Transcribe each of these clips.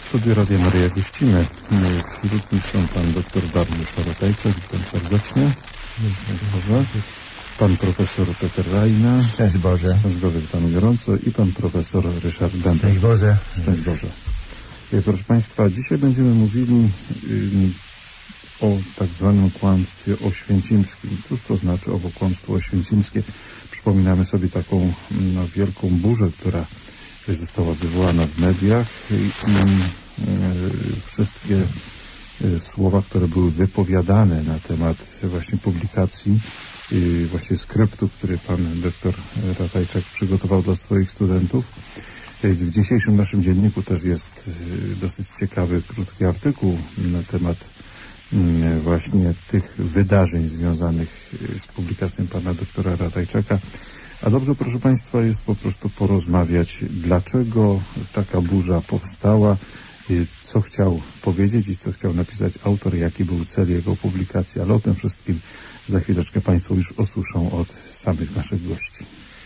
studiu Radia Maryja gościmy. Wśród nich są pan dr Dariusz Ratajczak, witam serdecznie. Boże. Pan profesor Peter Rajna. Szczęść Boże. Szczęść Boże, witamy gorąco. I pan profesor Ryszard Bender. Szczęść Boże. Szczęść Boże. Proszę państwa, dzisiaj będziemy mówili o tak zwanym kłamstwie oświęcimskim. Cóż to znaczy owo kłamstwo oświęcimskie? Przypominamy sobie taką wielką burzę, która została wywołana w mediach i wszystkie słowa, które były wypowiadane na temat właśnie publikacji, właśnie skryptu, który pan doktor Ratajczak przygotował dla swoich studentów. W dzisiejszym naszym dzienniku też jest dosyć ciekawy, krótki artykuł na temat właśnie tych wydarzeń związanych z publikacją pana doktora Ratajczaka. A dobrze, proszę państwa, jest po prostu porozmawiać, dlaczego taka burza powstała, co chciał powiedzieć i co chciał napisać autor, jaki był cel jego publikacji, ale o tym wszystkim za chwileczkę państwo już usłyszą od samych naszych gości.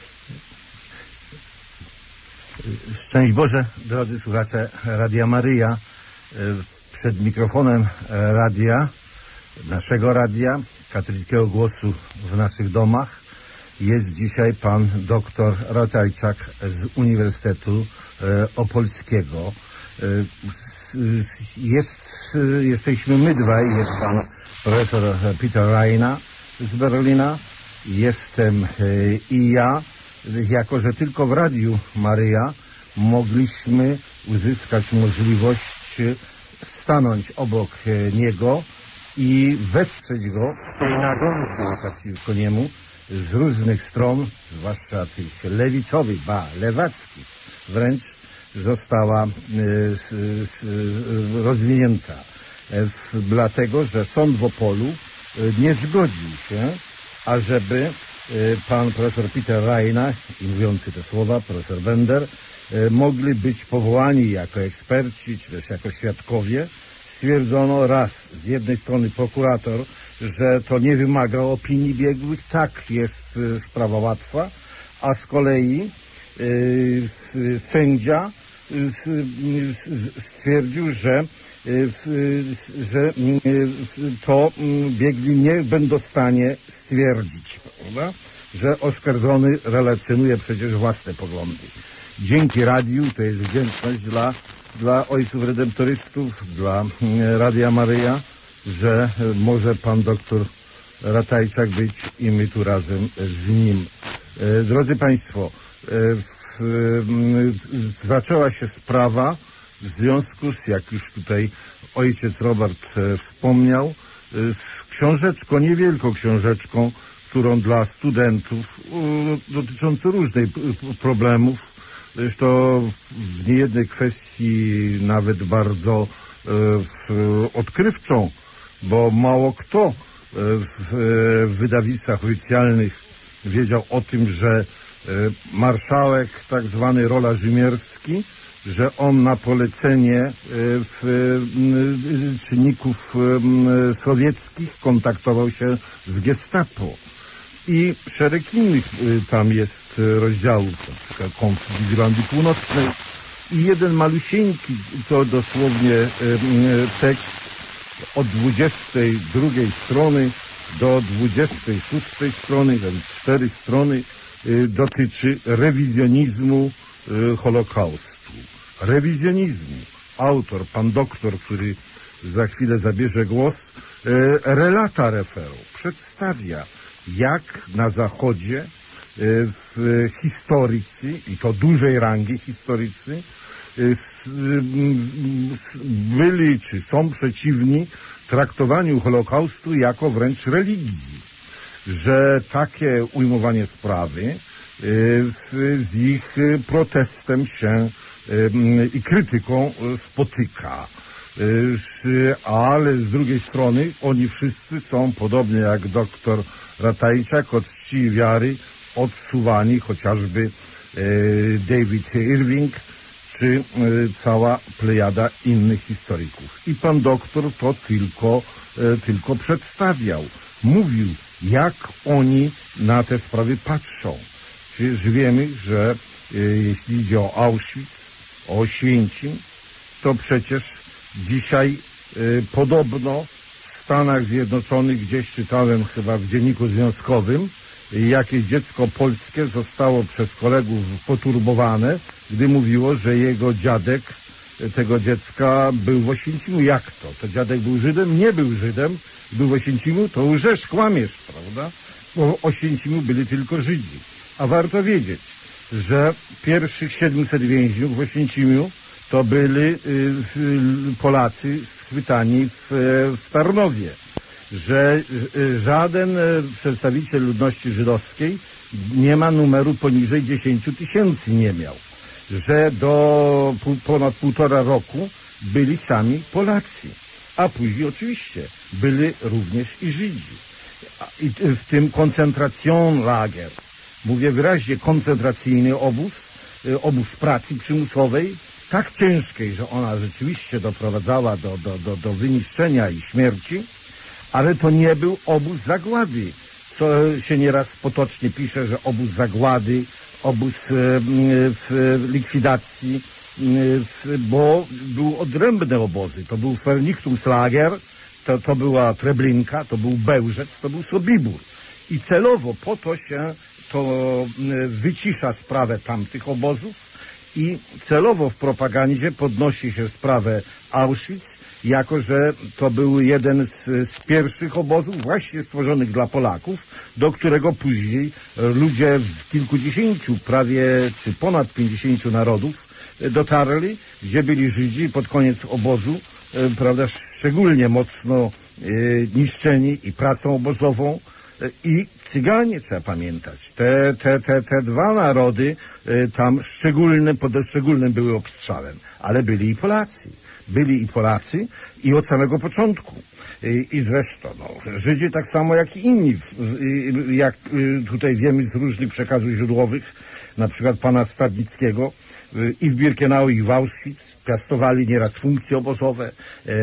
Szczęść Boże, drodzy słuchacze Radia Maryja. Przed mikrofonem radia, naszego radia, katolickiego głosu w naszych domach, jest dzisiaj pan doktor Ratajczak z Uniwersytetu Opolskiego. Jesteśmy my dwaj, jest pan profesor Peter Rajna z Berlina, jestem i ja. Jako że tylko w Radiu Maryja mogliśmy uzyskać możliwość stanąć obok niego i wesprzeć go w tej nagonce przeciwko niemu z różnych stron, zwłaszcza tych lewicowych, lewackich wręcz, została rozwinięta. Dlatego, że sąd w Opolu nie zgodził się, ażeby pan profesor Peter Rajna i mówiący te słowa profesor Bender mogli być powołani jako eksperci, czy też jako świadkowie. Stwierdzono raz, z jednej strony prokurator, że to nie wymaga opinii biegłych, tak jest sprawa łatwa, a z kolei sędzia stwierdził, że to biegli nie będą w stanie stwierdzić, prawda? Że oskarżony relacjonuje przecież własne poglądy. Dzięki radiu, to jest wdzięczność dla ojców redemptorystów, dla Radia Maryja, że może pan doktor Ratajczak być i my tu razem z nim. Drodzy państwo, zaczęła się sprawa w związku z, jak już tutaj ojciec Robert wspomniał, z książeczką, niewielką książeczką, którą dla studentów dotyczącą różnych problemów, zresztą w niejednej kwestii nawet bardzo odkrywczą, bo mało kto w wydawnictwach oficjalnych wiedział o tym, że marszałek tak zwany Rola Rzymierski, że on na polecenie czynników sowieckich kontaktował się z Gestapo i szereg innych tam jest rozdziałów, na przykład konflikt w Irlandii Północnej i jeden malusieńki, to dosłownie tekst od 22 strony do 26 strony, więc 4 strony, dotyczy rewizjonizmu Holokaustu. Rewizjonizmu. Autor, pan doktor, który za chwilę zabierze głos, relata referu, przedstawia, jak na Zachodzie historycy, i to dużej rangi historycy, byli czy są przeciwni traktowaniu Holokaustu jako wręcz religii. Że takie ujmowanie sprawy z ich protestem się i krytyką spotyka. Ale z drugiej strony oni wszyscy są, podobnie jak doktor Ratajczak, od czci wiary odsuwani, chociażby David Irving, czy cała plejada innych historyków. I pan doktor to tylko przedstawiał. Mówił, jak oni na te sprawy patrzą. Przecież wiemy, że jeśli idzie o Auschwitz, o Oświęcim, to przecież dzisiaj podobno w Stanach Zjednoczonych, gdzieś czytałem chyba w Dzienniku Związkowym, jakieś dziecko polskie zostało przez kolegów poturbowane, gdy mówiło, że jego dziadek tego dziecka był w Oświęcimiu. Jak to? To dziadek był Żydem? Nie był Żydem. Był w Oświęcimiu? To łżesz, kłamiesz, prawda? Bo w Oświęcimiu byli tylko Żydzi. A warto wiedzieć, że pierwszych 700 więźniów w Oświęcimiu to byli Polacy schwytani w Tarnowie. Że żaden przedstawiciel ludności żydowskiej nie ma numeru poniżej 10 000 nie miał. Że do ponad 1,5 roku byli sami Polacy. A później oczywiście byli również i Żydzi. I w tym koncentracjonlager, mówię wyraźnie koncentracyjny obóz pracy przymusowej, tak ciężkiej, że ona rzeczywiście doprowadzała do wyniszczenia i śmierci, ale to nie był obóz zagłady, co się nieraz potocznie pisze, że obóz zagłady, obóz likwidacji, bo były odrębne obozy. To był Vernichtungslager, to była Treblinka, to był Bełżec, to był Sobibór. I celowo po to się to wycisza sprawę tamtych obozów i celowo w propagandzie podnosi się sprawę Auschwitz, jako że to był jeden z pierwszych obozów właśnie stworzonych dla Polaków, do którego później ludzie w kilkudziesięciu, prawie czy ponad 50 narodów dotarli, gdzie byli Żydzi pod koniec obozu, prawda, szczególnie mocno niszczeni i pracą obozową, i Cyganie, trzeba pamiętać. Te dwa narody tam pod szczególnym były obstrzałem, ale byli i Polacy. Byli i Polacy i od samego początku. I zresztą Żydzi tak samo jak i inni, jak tutaj wiemy z różnych przekazów źródłowych, na przykład pana Stadnickiego, i w Birkenau, i w Auschwitz piastowali nieraz funkcje obozowe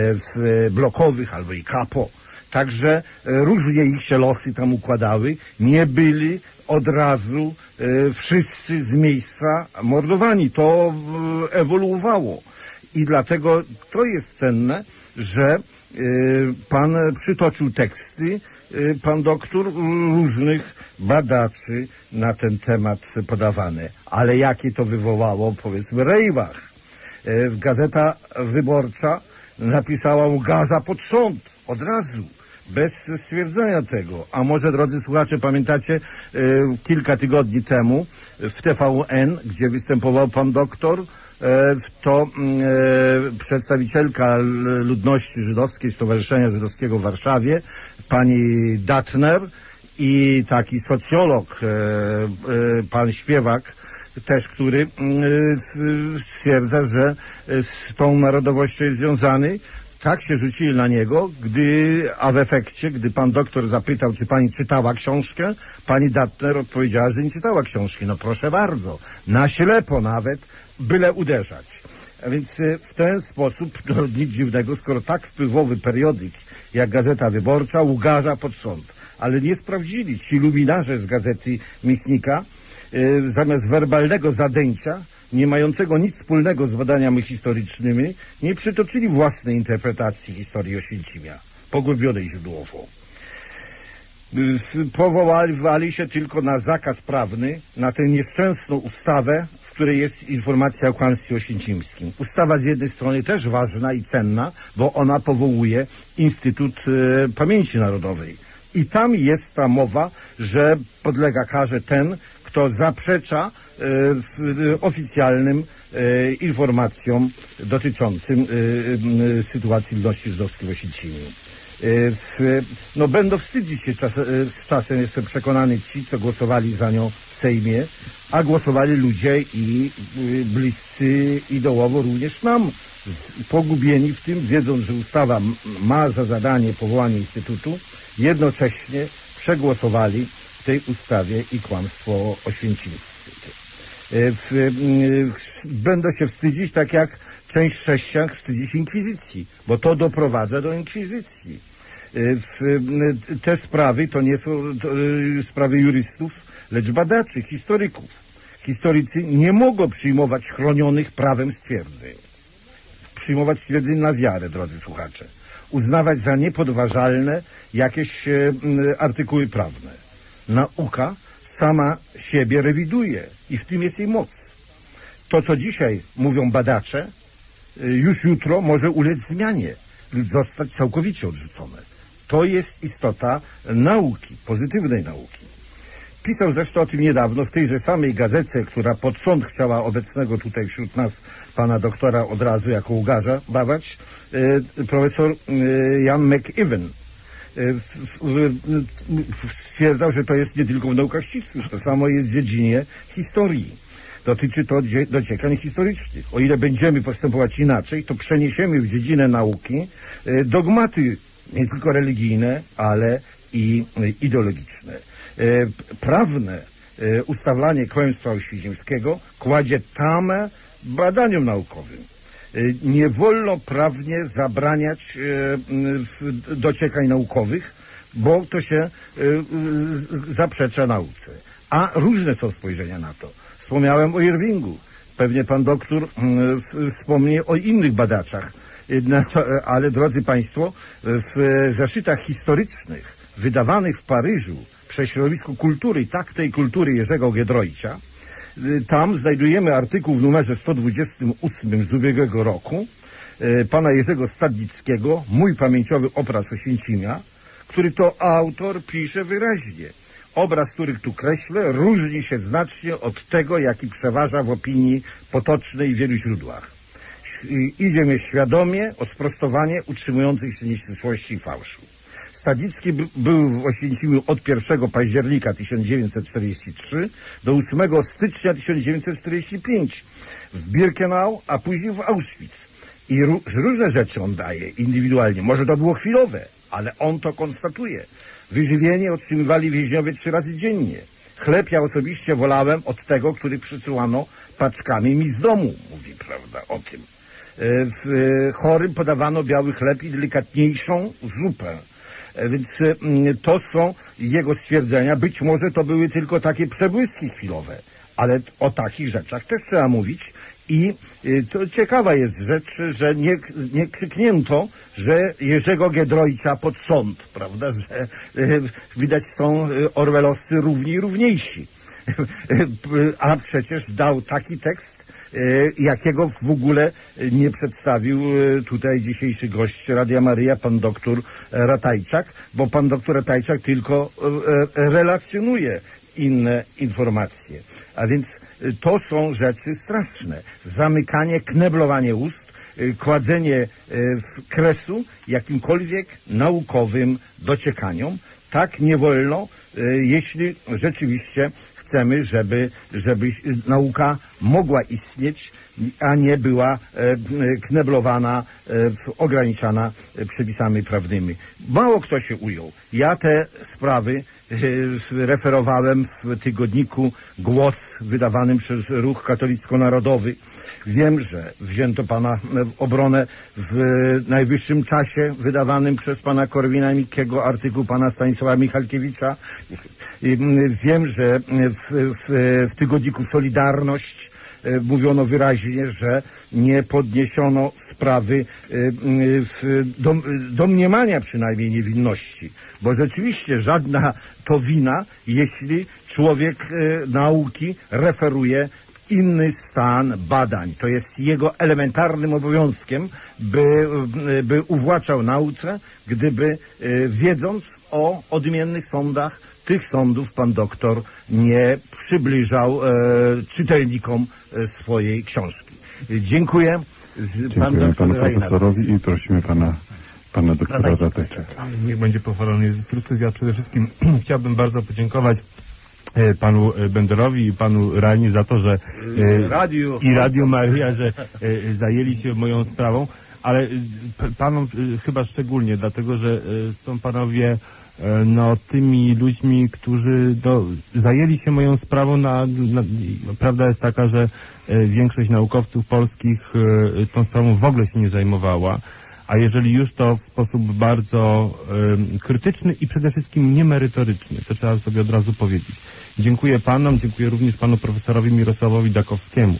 blokowych albo i kapo. Także różnie ich się losy tam układały. Nie byli od razu wszyscy z miejsca mordowani. To ewoluowało. I dlatego to jest cenne, że pan przytoczył teksty, pan doktor, różnych badaczy na ten temat podawane. Ale jakie to wywołało, powiedzmy, rejwach. Gazeta Wyborcza napisała ugarza pod sąd. Od razu. Bez stwierdzenia tego. A może, drodzy słuchacze, pamiętacie, kilka tygodni temu w TVN, gdzie występował pan doktor, to przedstawicielka ludności żydowskiej, Stowarzyszenia Żydowskiego w Warszawie, pani Datner, i taki socjolog, pan Śpiewak, też, który stwierdza, że z tą narodowością jest związany. Tak się rzucili na niego, a w efekcie, gdy pan doktor zapytał, czy pani czytała książkę, pani Datner odpowiedziała, że nie czytała książki. No proszę bardzo, na ślepo nawet, byle uderzać. A więc w ten sposób, no, nic dziwnego, skoro tak wpływowy periodyk jak Gazeta Wyborcza ugarza pod sąd. Ale nie sprawdzili ci luminarze z Gazety Michnika, zamiast werbalnego zadęcia, nie mającego nic wspólnego z badaniami historycznymi, nie przytoczyli własnej interpretacji historii Oświęcimia, pogłębionej źródłowo. Powoływali się tylko na zakaz prawny, na tę nieszczęsną ustawę, w której jest informacja o kłamstwie oświęcimskim. Ustawa z jednej strony też ważna i cenna, bo ona powołuje Instytut Pamięci Narodowej. I tam jest ta mowa, że podlega karze ten, kto zaprzecza oficjalnym informacjom dotyczącym sytuacji ludności żydowskiej w Oświęcimiu. No, będą wstydzić się z czasem, jestem przekonany, ci, co głosowali za nią w Sejmie, a głosowali ludzie i bliscy ideowo również nam, pogubieni w tym, wiedząc, że ustawa ma za zadanie powołanie Instytutu, jednocześnie przegłosowali w tej ustawie i kłamstwo oświęcimskie. Będą się wstydzić, tak jak część chrześcijan wstydzi się inkwizycji, bo to doprowadza do inkwizycji. Te sprawy to nie są sprawy jurystów, lecz badaczy, historyków. Historycy nie mogą przyjmować chronionych prawem stwierdzeń. przyjmować stwierdzeń na wiarę, drodzy słuchacze. Uznawać za niepodważalne jakieś artykuły prawne. Nauka sama siebie rewiduje i w tym jest jej moc. To, co dzisiaj mówią badacze, już jutro może ulec zmianie lub zostać całkowicie odrzucone. To jest istota nauki, pozytywnej nauki. Pisał zresztą o tym niedawno w tejże samej gazecie, która pod sąd chciała obecnego tutaj wśród nas pana doktora od razu jako łgarza dawać, profesor Jan McEwen. Stwierdzał, że to jest nie tylko w naukach ścisłych, to samo jest w dziedzinie historii. Dotyczy to dociekań historycznych. O ile będziemy postępować inaczej, to przeniesiemy w dziedzinę nauki dogmaty nie tylko religijne, ale i ideologiczne. Prawne ustawlanie kłamstwa oświęcimskiego kładzie tamę badaniom naukowym. Nie wolno prawnie zabraniać dociekań naukowych, bo to się zaprzecza nauce. A różne są spojrzenia na to. Wspomniałem o Irvingu. Pewnie pan doktor wspomni o innych badaczach. Ale drodzy państwo, w zeszytach historycznych wydawanych w Paryżu przez środowisko kultury, tak tej kultury Jerzego Giedroycia, tam znajdujemy artykuł w numerze 128 z ubiegłego roku pana Jerzego Stadnickiego, Mój pamięciowy obraz Oświęcimia, który to autor pisze wyraźnie. Obraz, który tu kreślę, różni się znacznie od tego, jaki przeważa w opinii potocznej w wielu źródłach. Idzie mnie świadomie o sprostowanie utrzymujących się nieścisłości i fałszu. Stadnicki był w Oświęcimiu od 1 października 1943 do 8 stycznia 1945 w Birkenau, a później w Auschwitz. I różne rzeczy on daje indywidualnie. Może to było chwilowe, ale on to konstatuje. Wyżywienie otrzymywali więźniowie 3 razy dziennie. Chleb ja osobiście wolałem od tego, który przysyłano paczkami mi z domu, mówi, prawda, o tym. Chorym podawano biały chleb i delikatniejszą zupę. Więc to są jego stwierdzenia. Być może to były tylko takie przebłyski chwilowe, ale o takich rzeczach też trzeba mówić. I to ciekawa jest rzecz, że nie krzyknięto, że Jerzego Giedroycia pod sąd, prawda, że widać są orwellowscy równi i równiejsi. A przecież dał taki tekst, jakiego w ogóle nie przedstawił tutaj dzisiejszy gość Radia Maryja, pan doktor Ratajczak, bo pan doktor Ratajczak tylko relacjonuje inne informacje. A więc to są rzeczy straszne. Zamykanie, kneblowanie ust, kładzenie kresu jakimkolwiek naukowym dociekaniom. Tak nie wolno, jeśli rzeczywiście chcemy, żeby nauka mogła istnieć, a nie była kneblowana, ograniczana przepisami prawnymi. Mało kto się ujął. Ja te sprawy referowałem w tygodniku Głos wydawanym przez Ruch Katolicko-Narodowy. Wiem, że wzięto pana obronę w najwyższym czasie wydawanym przez pana Korwina-Mikkiego, artykuł pana Stanisława Michalkiewicza. Wiem, że w tygodniku Solidarność mówiono wyraźnie, że nie podniesiono sprawy domniemania przynajmniej niewinności, bo rzeczywiście żadna to wina, jeśli człowiek nauki referuje inny stan badań. To jest jego elementarnym obowiązkiem, by uwłaczał nauce, gdyby wiedząc o odmiennych sądach, tych sądów pan doktor nie przybliżał czytelnikom swojej książki. Dziękuję. Dziękujemy panu profesorowi i prosimy pana doktora Ratajczaka. Niech będzie pochwalony Jezus Chrystus. Ja przede wszystkim chciałbym bardzo podziękować panu Benderowi i panu Rani za to, że i Radio Maryja, że zajęli się moją sprawą, ale panom chyba szczególnie, dlatego że są panowie tymi ludźmi, którzy zajęli się moją sprawą. Prawda jest taka, że większość naukowców polskich tą sprawą w ogóle się nie zajmowała, a jeżeli już, to w sposób bardzo krytyczny i przede wszystkim niemerytoryczny. To trzeba sobie od razu powiedzieć. Dziękuję panom, dziękuję również panu profesorowi Mirosławowi Dakowskiemu.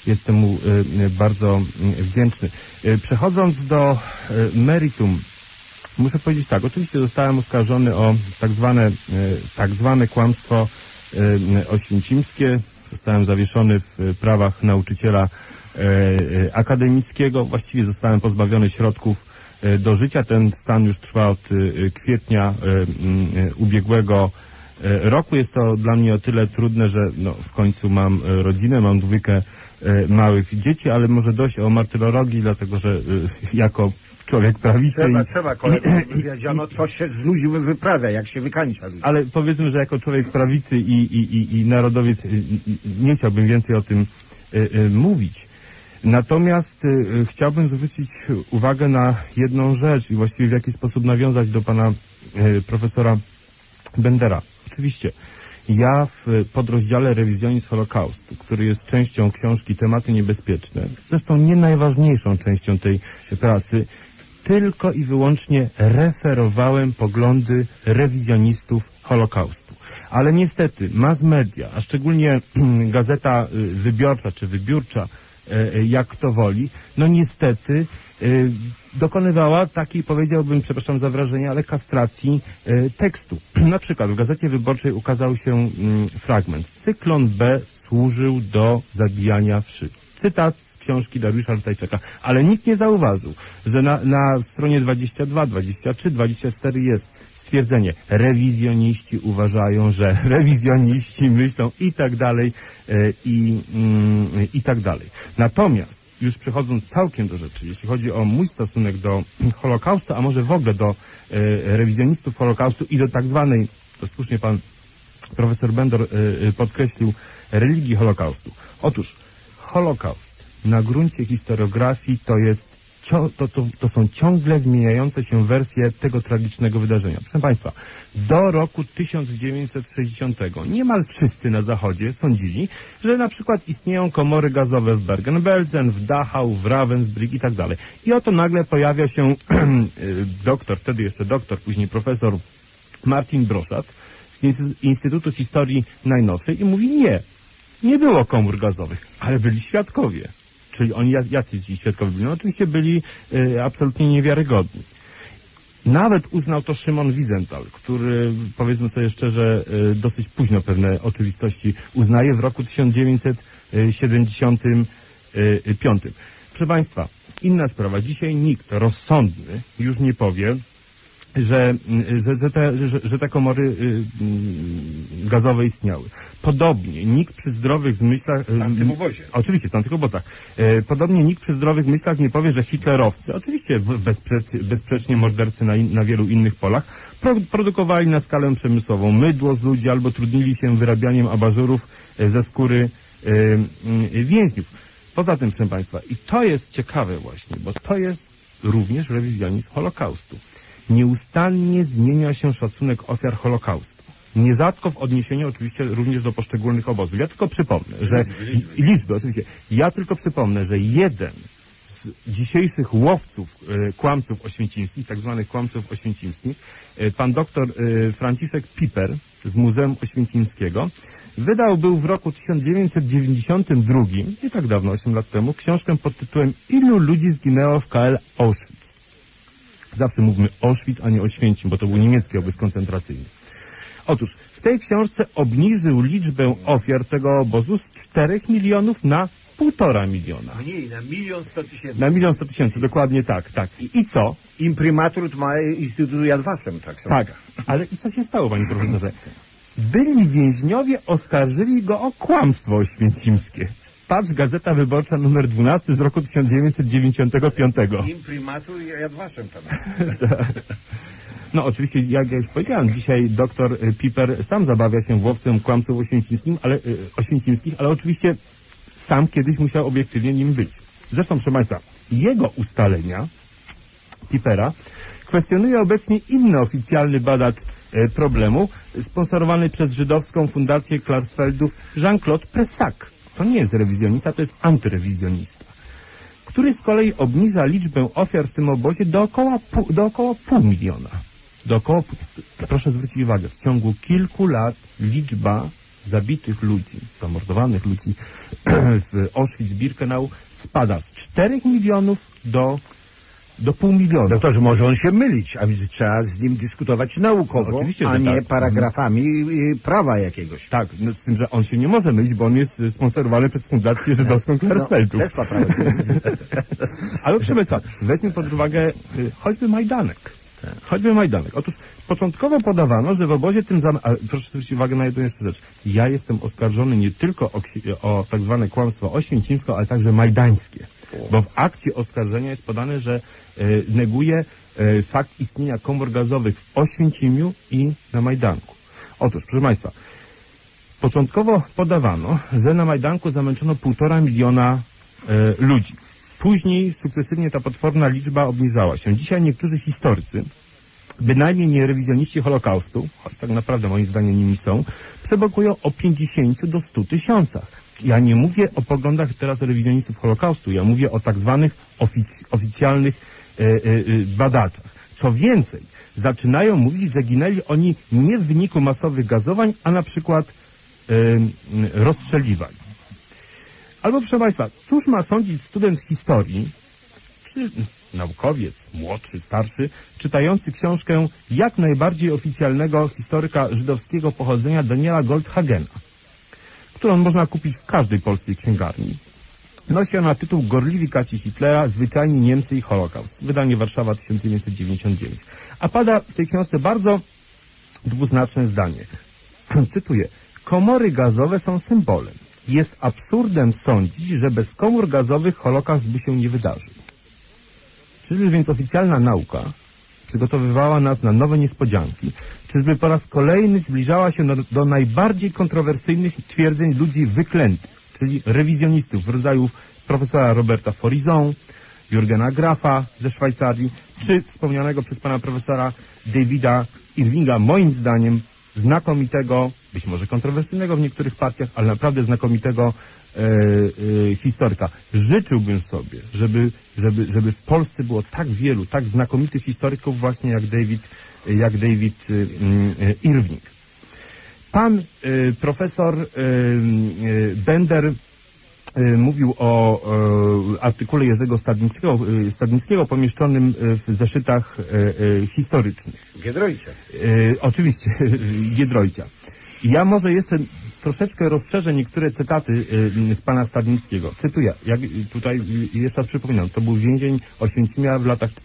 Jestem mu bardzo wdzięczny. Przechodząc do meritum, muszę powiedzieć tak, oczywiście zostałem oskarżony o tak zwane kłamstwo oświęcimskie. Zostałem zawieszony w prawach nauczyciela akademickiego. Właściwie zostałem pozbawiony środków do życia. Ten stan już trwa od kwietnia ubiegłego roku. Jest to dla mnie o tyle trudne, że w końcu mam rodzinę, mam dwójkę małych dzieci, ale może dość o martyrologii, dlatego że jako człowiek prawicy... Trzeba kolegom wywiedziano, co się z ludźmi wyprawia, jak się wykańcza ludzi. Ale powiedzmy, że jako człowiek prawicy i narodowiec nie chciałbym więcej o tym mówić. Natomiast chciałbym zwrócić uwagę na jedną rzecz i właściwie w jaki sposób nawiązać do pana profesora Bendera. Oczywiście, ja w podrozdziale Rewizjonizm Holokaustu, który jest częścią książki Tematy niebezpieczne, zresztą nie najważniejszą częścią tej pracy, tylko i wyłącznie referowałem poglądy rewizjonistów Holokaustu. Ale niestety mass media, a szczególnie Gazeta Wybiorcza czy Wybiórcza, jak kto woli, niestety dokonywała takiej, powiedziałbym, przepraszam za wrażenie, ale kastracji tekstu. Na przykład w Gazecie Wyborczej ukazał się fragment. Cyklon B służył do zabijania wszy. Cytat z książki Dariusza Ratajczaka. Ale nikt nie zauważył, że na stronie 22, 23, 24 jest stwierdzenie. Rewizjoniści uważają, że rewizjoniści myślą i tak dalej, i tak dalej. Natomiast już przechodząc całkiem do rzeczy, jeśli chodzi o mój stosunek do Holokaustu, a może w ogóle do rewizjonistów Holokaustu i do tak zwanej, to słusznie pan profesor Bender podkreślił, religii Holokaustu. Otóż Holokaust na gruncie historiografii to są ciągle zmieniające się wersje tego tragicznego wydarzenia. Proszę państwa, do roku 1960 niemal wszyscy na Zachodzie sądzili, że na przykład istnieją komory gazowe w Bergen-Belsen, w Dachau, w Ravensbrück i tak dalej. I oto nagle pojawia się doktor, wtedy jeszcze doktor, później profesor Martin Broszat z Instytutu Historii Najnowszej i mówi nie było komór gazowych, ale byli świadkowie. Czyli oni, jacy ci świadkowie byli? Oczywiście byli absolutnie niewiarygodni. Nawet uznał to Szymon Wiesenthal, który, powiedzmy sobie szczerze, dosyć późno pewne oczywistości uznaje w roku 1975. Proszę państwa, inna sprawa. Dzisiaj nikt rozsądny już nie powie, że te komory gazowe istniały. Podobnie nikt przy zdrowych zmysłach... W tamtym obozie. Oczywiście, w tamtych obozach. Podobnie nikt przy zdrowych myślach nie powie, że hitlerowcy, oczywiście bezsprzecznie mordercy na wielu innych polach, produkowali na skalę przemysłową mydło z ludzi albo trudnili się wyrabianiem abażurów ze skóry więźniów. Poza tym, proszę państwa, i to jest ciekawe właśnie, bo to jest również rewizjonizm Holokaustu. Nieustannie zmienia się szacunek ofiar Holokaustu. Nierzadko w odniesieniu oczywiście również do poszczególnych obozów. Ja tylko przypomnę, że... Liczby, oczywiście. Ja tylko przypomnę, że jeden z dzisiejszych łowców, kłamców oświęcimskich, tak zwanych kłamców oświęcimskich, pan doktor Franciszek Piper z Muzeum Oświęcimskiego, był w roku 1992, nie tak dawno, 8 lat temu, książkę pod tytułem Ilu ludzi zginęło w KL Auschwitz? Zawsze mówmy Auschwitz, a nie Oświęcim, bo to był niemiecki obóz koncentracyjny. Otóż w tej książce obniżył liczbę ofiar tego obozu z 4 milionów na 1,5 miliona. Mniej, na 1 100 000. Na 1 100 000, dokładnie tak. I co? Imprimatur ma Instytutu Yad Vashem, tak? Tak, ale i co się stało, panie profesorze? Byli więźniowie oskarżyli go o kłamstwo oświęcimskie. Patrz, Gazeta Wyborcza numer 12 z roku 1995. Imprimatur Yad Vashem tam jest. No oczywiście, jak ja już powiedziałem, dzisiaj doktor Piper sam zabawia się łowcą kłamców oświęcimskich, ale oczywiście sam kiedyś musiał obiektywnie nim być. Zresztą, proszę państwa, jego ustalenia, Pipera, kwestionuje obecnie inny oficjalny badacz problemu, sponsorowany przez żydowską fundację Klarsfeldów Jean-Claude Pressac. To nie jest rewizjonista, to jest antyrewizjonista, który z kolei obniża liczbę ofiar w tym obozie do około 0,5 miliona. Proszę zwrócić uwagę, w ciągu kilku lat liczba zabitych ludzi, zamordowanych ludzi w Auschwitz-Birkenau spada z 4 milionów do 0,5 miliona. Doktorze, może on się mylić, a więc trzeba z nim dyskutować naukowo, No, oczywiście, a nie tak. paragrafami prawa jakiegoś. Tak, no, z tym, że on się nie może mylić, bo on jest sponsorowany przez Fundację Żydowską Klarsfeldów. Też ma prawo. Ale proszę Państwa, weźmy pod uwagę choćby Majdanek. Choćby Majdanek. Otóż początkowo podawano, że w obozie tym proszę zwrócić uwagę na jedną jeszcze rzecz. Ja jestem oskarżony nie tylko o tak zwane kłamstwo oświęcimskie, ale także majdańskie. Bo w akcie oskarżenia jest podane, że neguje fakt istnienia komór gazowych w Oświęcimiu i na Majdanku. Otóż, proszę Państwa, początkowo podawano, że na Majdanku zamęczono 1,5 miliona ludzi. Później sukcesywnie ta potworna liczba obniżała się. Dzisiaj niektórzy historycy, bynajmniej nie rewizjoniści Holokaustu, choć tak naprawdę moim zdaniem nimi są, przebakują o 50 do 100 tysiącach. Ja nie mówię o poglądach teraz rewizjonistów Holokaustu, ja mówię o tak zwanych oficjalnych badaczach. Co więcej, zaczynają mówić, że ginęli oni nie w wyniku masowych gazowań, a na przykład rozstrzeliwań. Albo, proszę Państwa, cóż ma sądzić student historii, czy naukowiec, młodszy, starszy, czytający książkę jak najbardziej oficjalnego historyka żydowskiego pochodzenia Daniela Goldhagena, którą można kupić w każdej polskiej księgarni. Nosi ona tytuł Gorliwi kaci Hitlera, zwyczajni Niemcy i Holokaust. Wydanie Warszawa 1999. A pada w tej książce bardzo dwuznaczne zdanie. Cytuję. Komory gazowe są symbolem. Jest absurdem sądzić, że bez komór gazowych Holokaust by się nie wydarzył. Czyżby więc oficjalna nauka przygotowywała nas na nowe niespodzianki? Czyżby po raz kolejny zbliżała się do najbardziej kontrowersyjnych twierdzeń ludzi wyklętych, czyli rewizjonistów w rodzaju profesora Roberta Forizon, Jurgena Grafa ze Szwajcarii, czy wspomnianego przez pana profesora Davida Irvinga, moim zdaniem znakomitego, być może kontrowersyjnego w niektórych partiach, ale naprawdę znakomitego historyka. Życzyłbym sobie, żeby w Polsce było tak wielu, tak znakomitych historyków właśnie jak David Irving. Pan profesor Bender mówił o artykule Jerzego Stadnickiego pomieszczonym w zeszytach historycznych. Giedroycia. Oczywiście, Giedroycia. Ja może jeszcze troszeczkę rozszerzę niektóre cytaty z pana Stadnickiego. Cytuję, jak tutaj jeszcze raz przypominam, to był więzień Oświęcimia w latach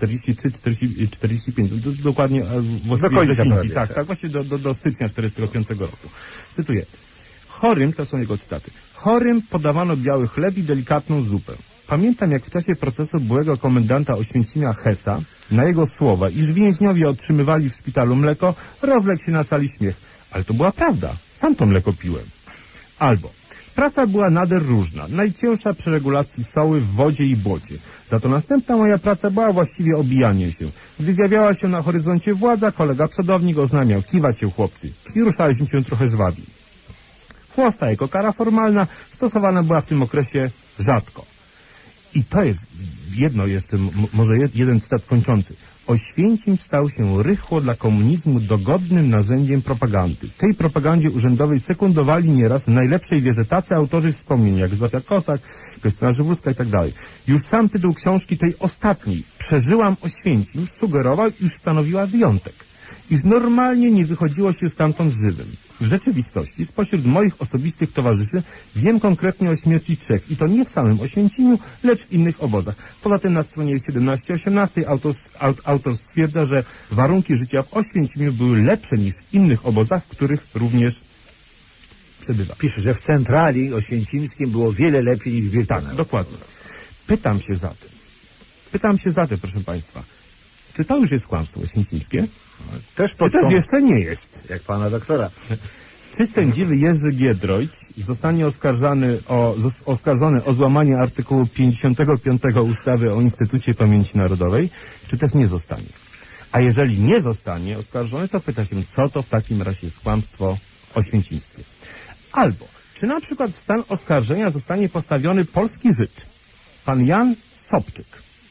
43-45, dokładnie właściwie do końca prawie, tak, właśnie do stycznia 45 roku. Cytuję. Chorym, to są jego cytaty, chorym podawano biały chleb i delikatną zupę. Pamiętam, jak w czasie procesu byłego komendanta Oświęcimia Hessa, na jego słowa, iż więźniowie otrzymywali w szpitalu mleko, rozległ się na sali śmiech. Ale to była prawda. Sam to mleko piłem. Albo praca była nader różna. Najcięższa przy regulacji soły w wodzie i błocie. Za to następna moja praca była właściwie obijanie się. Gdy zjawiała się na horyzoncie władza, kolega przodownik oznajmiał: kiwać się, chłopcy. I ruszaliśmy się trochę żwawiej. Chłosta jako kara formalna stosowana była w tym okresie rzadko. I to jest jedno jeszcze, może jeden cytat kończący. Oświęcim stał się rychło dla komunizmu dogodnym narzędziem propagandy. Tej propagandzie urzędowej sekundowali nieraz w najlepszej wierze tacy autorzy wspomnień jak Zofia Kosak, Krystyna Żywulska i tak dalej. Już sam tytuł książki tej ostatniej, Przeżyłam Oświęcim, sugerował, iż stanowiła wyjątek. Iż normalnie nie wychodziło się stamtąd żywym. W rzeczywistości, spośród moich osobistych towarzyszy, wiem konkretnie o śmierci 3 i to nie w samym Oświęcimiu, lecz w innych obozach. Poza tym na stronie 17-18 autor stwierdza, że warunki życia w Oświęcimiu były lepsze niż w innych obozach, w których również przebywa. Pisze, że w centrali oświęcimskim było wiele lepiej niż w Birkenau. Tak, dokładnie. Pytam się zatem, proszę Państwa, czy to już jest kłamstwo oświęcimskie? Też jeszcze nie jest. Jak pana doktora. Czy sędziwy Jerzy Giedroyć zostanie oskarżony o złamanie artykułu 55 ustawy o Instytucie Pamięci Narodowej, czy też nie zostanie? A jeżeli nie zostanie oskarżony, to pyta się, co to w takim razie jest kłamstwo oświęcimskie. Albo, czy na przykład w stan oskarżenia zostanie postawiony polski Żyd, pan Jan Sobczyk,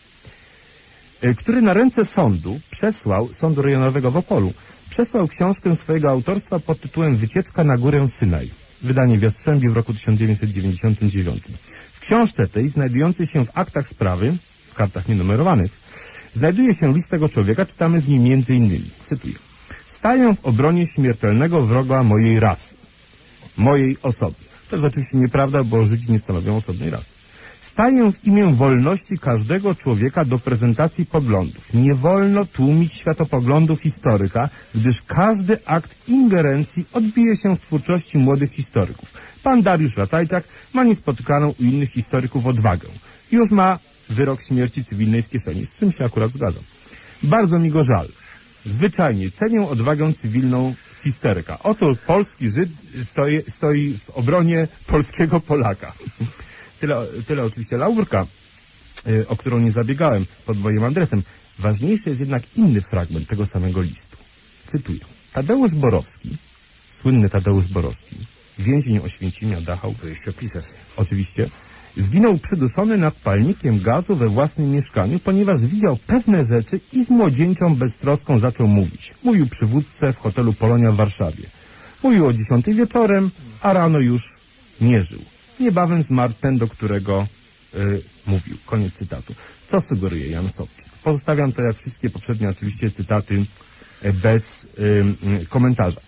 który na ręce sądu rejonowego w Opolu, przesłał książkę swojego autorstwa pod tytułem Wycieczka na górę Synaj. wydanie w Jastrzębiu w roku 1999. W książce tej, znajdującej się w aktach sprawy, w kartach nienumerowanych, znajduje się list tego człowieka, czytamy w nim m.in., cytuję: staję w obronie śmiertelnego wroga mojej rasy, mojej osoby. To jest oczywiście nieprawda, bo Żydzi nie stanowią osobnej rasy. Staję w imię wolności każdego człowieka do prezentacji poglądów. Nie wolno tłumić światopoglądów historyka, gdyż każdy akt ingerencji odbije się w twórczości młodych historyków. Pan Dariusz Ratajczak ma niespotykaną u innych historyków odwagę. Już ma wyrok śmierci cywilnej w kieszeni, z czym się akurat zgadzam. Bardzo mi go żal. Zwyczajnie cenię odwagę cywilną historyka. Oto polski Żyd stoi w obronie polskiego Polaka. Tyle oczywiście laurka, o którą nie zabiegałem pod moim adresem. Ważniejszy jest jednak inny fragment tego samego listu. Cytuję. Tadeusz Borowski, słynny Tadeusz Borowski, więzień Oświęcimia, Dachau, pisarz, oczywiście, zginął przyduszony nad palnikiem gazu we własnym mieszkaniu, ponieważ widział pewne rzeczy i z młodzieńczą beztroską zaczął mówić. Mówił przywódcę w hotelu Polonia w Warszawie. Mówił o 10 wieczorem, a rano już nie żył. Niebawem zmarł ten, do którego mówił. Koniec cytatu. Co sugeruje Jan Sobczyk? Pozostawiam to jak wszystkie poprzednie oczywiście cytaty bez komentarza.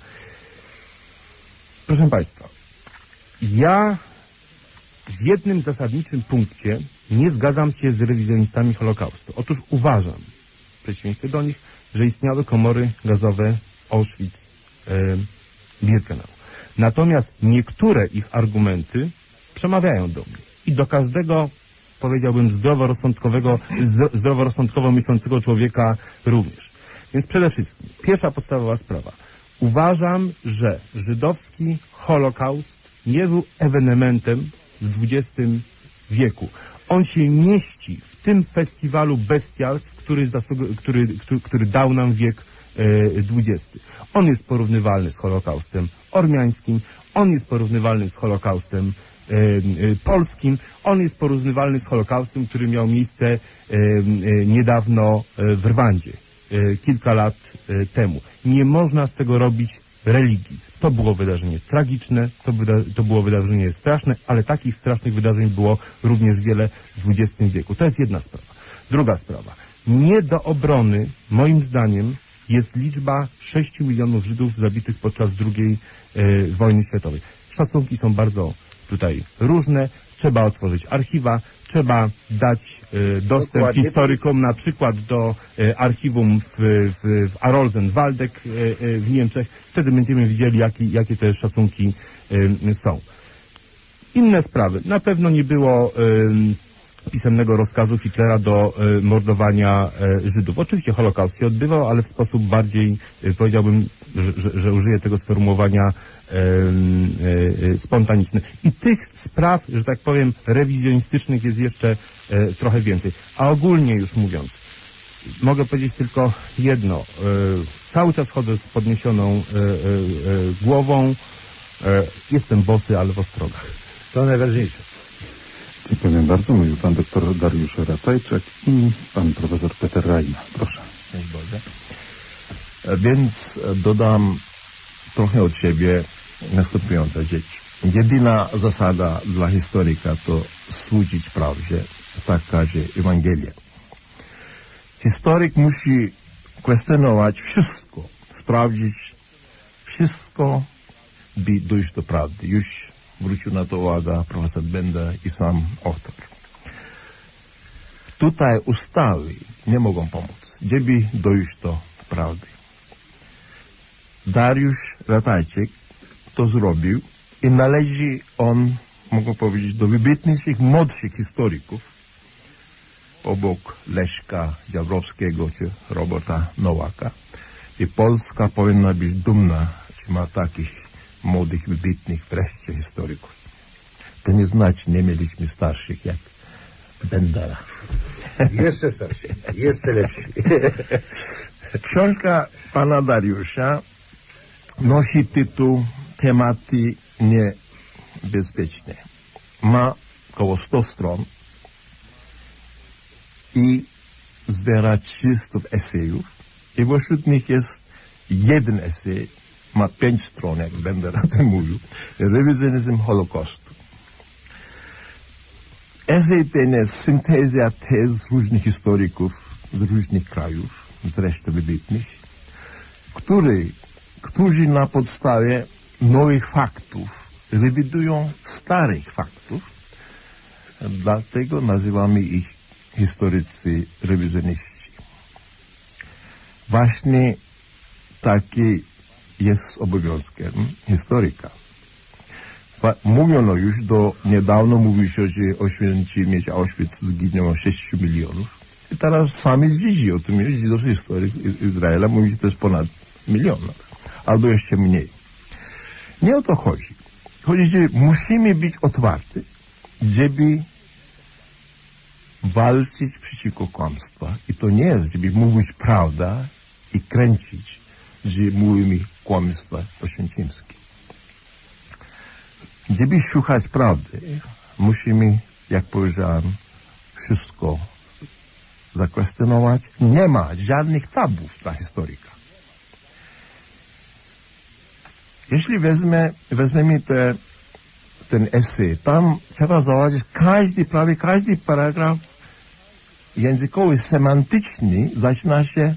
Proszę Państwa, ja w jednym zasadniczym punkcie nie zgadzam się z rewizjonistami Holokaustu. Otóż uważam, w przeciwieństwie do nich, że istniały komory gazowe Auschwitz-Birkenau. Natomiast niektóre ich argumenty przemawiają do mnie. I do każdego, powiedziałbym, zdroworozsądkowo myślącego człowieka również. Więc przede wszystkim, pierwsza podstawowa sprawa. Uważam, że żydowski Holokaust nie był ewenementem w XX wieku. On się mieści w tym festiwalu bestialstw, który dał nam wiek XX. On jest porównywalny z Holokaustem ormiańskim, on jest porównywalny z Holokaustem polskim, on jest porównywalny z Holokaustem, który miał miejsce niedawno w Rwandzie, kilka lat temu. Nie można z tego robić religii. To było wydarzenie tragiczne, to było wydarzenie straszne, ale takich strasznych wydarzeń było również wiele w XX wieku. To jest jedna sprawa. Druga sprawa. Nie do obrony, moim zdaniem, jest liczba 6 milionów Żydów zabitych podczas II wojny światowej. Szacunki są bardzo tutaj różne. Trzeba otworzyć archiwa, trzeba dać dostęp historykom na przykład do archiwum w Arolsen-Waldeck w Niemczech. Wtedy będziemy widzieli, jakie te szacunki są. Inne sprawy. Na pewno nie było pisemnego rozkazu Hitlera do mordowania Żydów. Oczywiście Holokaust się odbywał, ale w sposób bardziej, powiedziałbym, że użyję tego sformułowania, spontaniczny. I tych spraw, że tak powiem, rewizjonistycznych jest jeszcze trochę więcej. A ogólnie już mówiąc, mogę powiedzieć tylko jedno. Cały czas chodzę z podniesioną głową. Jestem bosy, ale w ostrogach. To najważniejsze. Dziękuję bardzo. Mówił pan doktor Dariusz Ratajczak i pan profesor Peter Rajna. Proszę. Szczęść Boże. Więc dodam trochę od siebie następujące rzeczy. Jedyna zasada dla historyka to służyć prawdzie. Tak każe Ewangelia. Historyk musi kwestionować wszystko, sprawdzić wszystko, by dojść do prawdy. Już zwrócił na to uwagę profesor Benda i sam autor. Tutaj ustawy nie mogą pomóc, żeby dojść do prawdy. Dariusz Ratajczyk to zrobił i należy on, mogę powiedzieć, do wybitniejszych młodszych historyków obok Leszka Dziabrowskiego czy Roberta Nowaka. I Polska powinna być dumna, że ma takich młodych, wybitnych wreszcie historyków. To nie znaczy, nie mieliśmy starszych jak Bendera. Jeszcze starszy, jeszcze lepszy. Książka pana Dariusza nosi tytuł Tematy niebezpieczne. Ma około 100 stron i zbiera 300 esejów i wśród nich jest jeden esej ma 5 stron, jak będę o tym mówił, rewizjonizm Holokaustu. Esej ten jest syntezja tez różnych historyków z różnych krajów, zresztą wybitnych, którzy na podstawie nowych faktów rewidują starych faktów, dlatego nazywamy ich historycy rewizjoniści. Właśnie taki jest obowiązkiem historyka. Mówiono już niedawno mówi się, że Oświęcimie, Auschwitz zginęło 6 milionów. I teraz sami Żydzi o tym jest, żydowski historyk z Izraela mówi, że to jest ponad 1 milion, albo jeszcze mniej. Nie o to chodzi. Chodzi, że musimy być otwarci, żeby walczyć przeciwko kłamstwu. I to nie jest, żeby mówić prawdę i kręcić, że mówimy kłamstwa oświęcimskie. Żeby szukać prawdy, musimy, jak powiedziałem, wszystko zakwestionować. Nie ma żadnych tabów dla historyka. Jeśli weźmiemy ten esej, tam trzeba zauważyć, prawie każdy paragraf językowy, semantyczny zaczyna się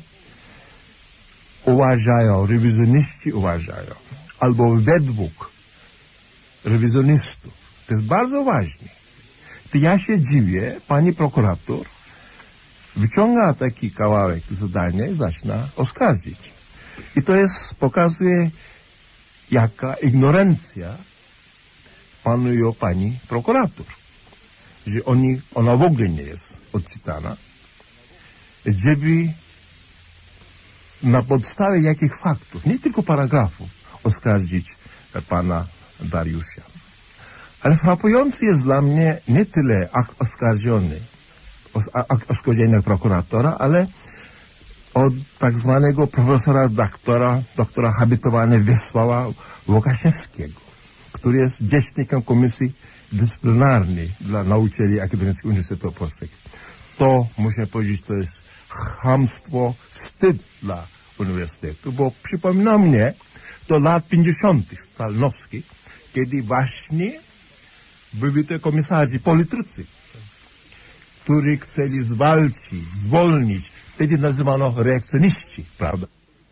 uważają, rewizjoniści uważają, albo według rewizjonistów. To jest bardzo ważne. To ja się dziwię, pani prokurator wyciąga taki kawałek zadania i zaczyna oskarżyć. I to pokazuje, jaka ignorancja panuje pani prokurator. Że ona w ogóle nie jest odczytana. Żeby na podstawie jakich faktów, nie tylko paragrafów, oskarżyć pana Dariusza. Ale frapujący jest dla mnie nie tyle akt oskarżenia prokuratora, ale od tak zwanego profesora doktora habilitowanego Wiesława Łukaszewskiego, który jest rzecznikiem Komisji Dyscyplinarnej dla nauczycieli Akademickiego Uniwersytetu Polskiego. To, muszę powiedzieć, to jest chamstwo, wstyd dla uniwersytetu, bo przypomina mnie do lat 50. stalnowskich, kiedy właśnie byli te komisarze politycy, którzy chcieli zwolnić, wtedy nazywano reakcjoniści, prawda?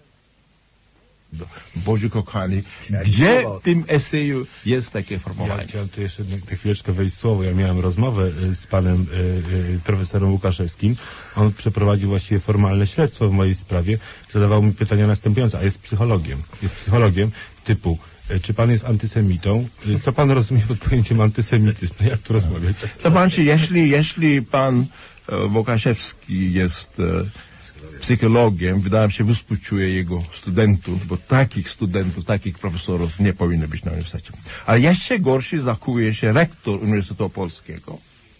Boże kochani, gdzie w tym eseju jest takie formułowanie? Ja chciałem tu jeszcze na chwileczkę wejść słowo. Ja miałem rozmowę z panem profesorem Łukaszewskim. On przeprowadził właściwie formalne śledztwo w mojej sprawie. Zadawał mi pytania następujące, a jest psychologiem. Jest psychologiem typu, czy pan jest antysemitą? Co pan rozumie pod pojęciem antysemityzm? Jak tu rozmawiać? Zobaczcie, jeśli pan Łukaszewski jest psychologiem, wydaje mi się, współczuję jego studentów, bo takich studentów, takich profesorów nie powinno być na uniwersytecie. Ale jeszcze gorszy zachowuje się rektor Uniwersytetu Polskiego,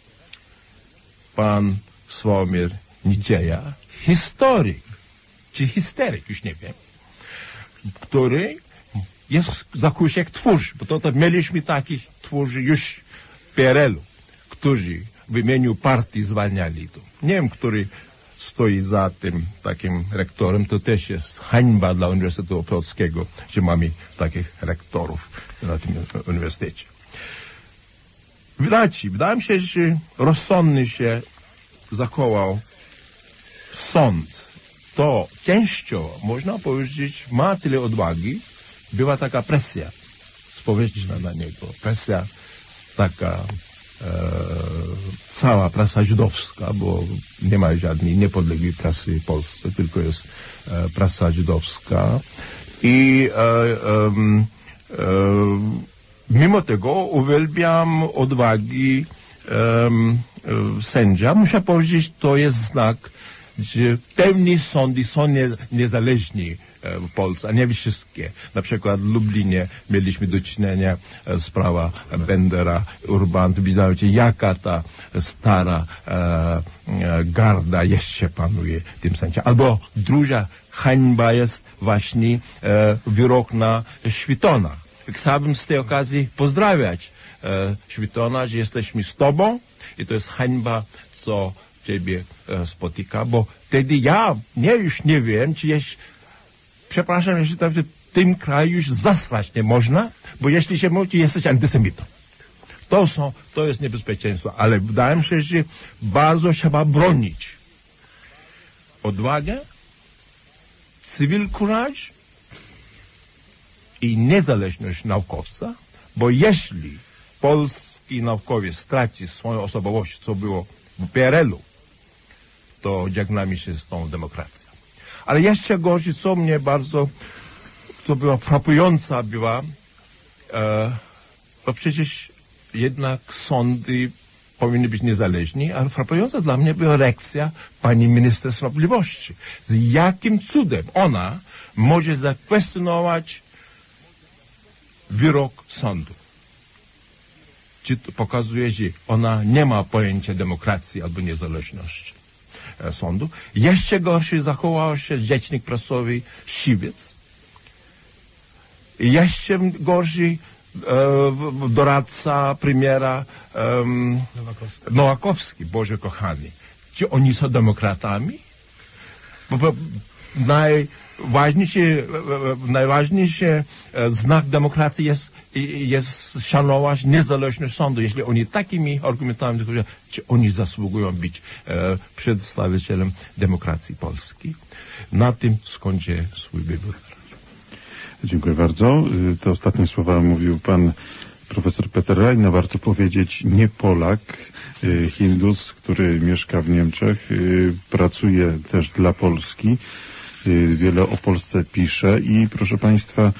pan Sławomir Nidzieja, historyk, czy histeryk, już nie wiem, który zachowuje się jak twórz, bo to mieliśmy takich twórzy już w PRL-u, którzy w imieniu partii zwalniali to. Nie wiem, który stoi za tym takim rektorem, to też jest hańba dla Uniwersytetu Polskiego, że mamy takich rektorów na tym uniwersytecie. Wydaje mi się, że rozsądny się zachował sąd. To częściowo, można powiedzieć, ma tyle odwagi, była taka presja społeczna na niego, presja taka cała prasa żydowska, bo nie ma żadnej niepodległej prasy w Polsce, tylko jest prasa żydowska i mimo tego uwielbiam odwagi sędzia. Muszę powiedzieć, to jest znak, że pewni sądy są niezależni w Polsce, a nie wszystkie. Na przykład w Lublinie mieliśmy do czynienia sprawa Bendera, Urban, widzicie, jaka ta stara garda jeszcze panuje tym sędziom. Albo druga hańba jest właśnie wyrok na Świtona. Chciałbym z tej okazji pozdrawiać Świtona, że jesteśmy z tobą i to jest hańba, co ciebie spotyka, bo wtedy ja już nie wiem, czy jest, przepraszam, jeśli tym kraju już zasrać nie można, bo jeśli się mówi, jesteś antysemitą. To jest niebezpieczeństwo, ale wydaje mi się, że bardzo trzeba bronić odwagę, cywil courage i niezależność naukowca, bo jeśli polski naukowiec straci swoją osobowość, co było w PRL-u, to żegnamy się z tą demokracją. Ale jeszcze gorzej, co była frapująca, bo przecież jednak sądy powinny być niezależni, ale frapująca dla mnie była reakcja pani minister sprawiedliwości. Z jakim cudem ona może zakwestionować wyrok sądu? Czy to pokazuje, że ona nie ma pojęcia demokracji albo niezależności sądu? Jeszcze gorszy zachował się rzecznik prasowy Siwiec. Jeszcze gorszy doradca premiera Nowakowski, Boże kochany. Czy oni są demokratami? Bo najważniejszy znak demokracji jest szanować niezależność sądu. Jeśli oni takimi argumentami mówią, czy oni zasługują być przedstawicielem demokracji polskiej. Na tym skończę swój wybór. Dziękuję bardzo. Te ostatnie słowa mówił pan profesor Peter Rajna. Warto powiedzieć, nie Polak, Hindus, który mieszka w Niemczech, pracuje też dla Polski. Wiele o Polsce pisze i proszę państwa,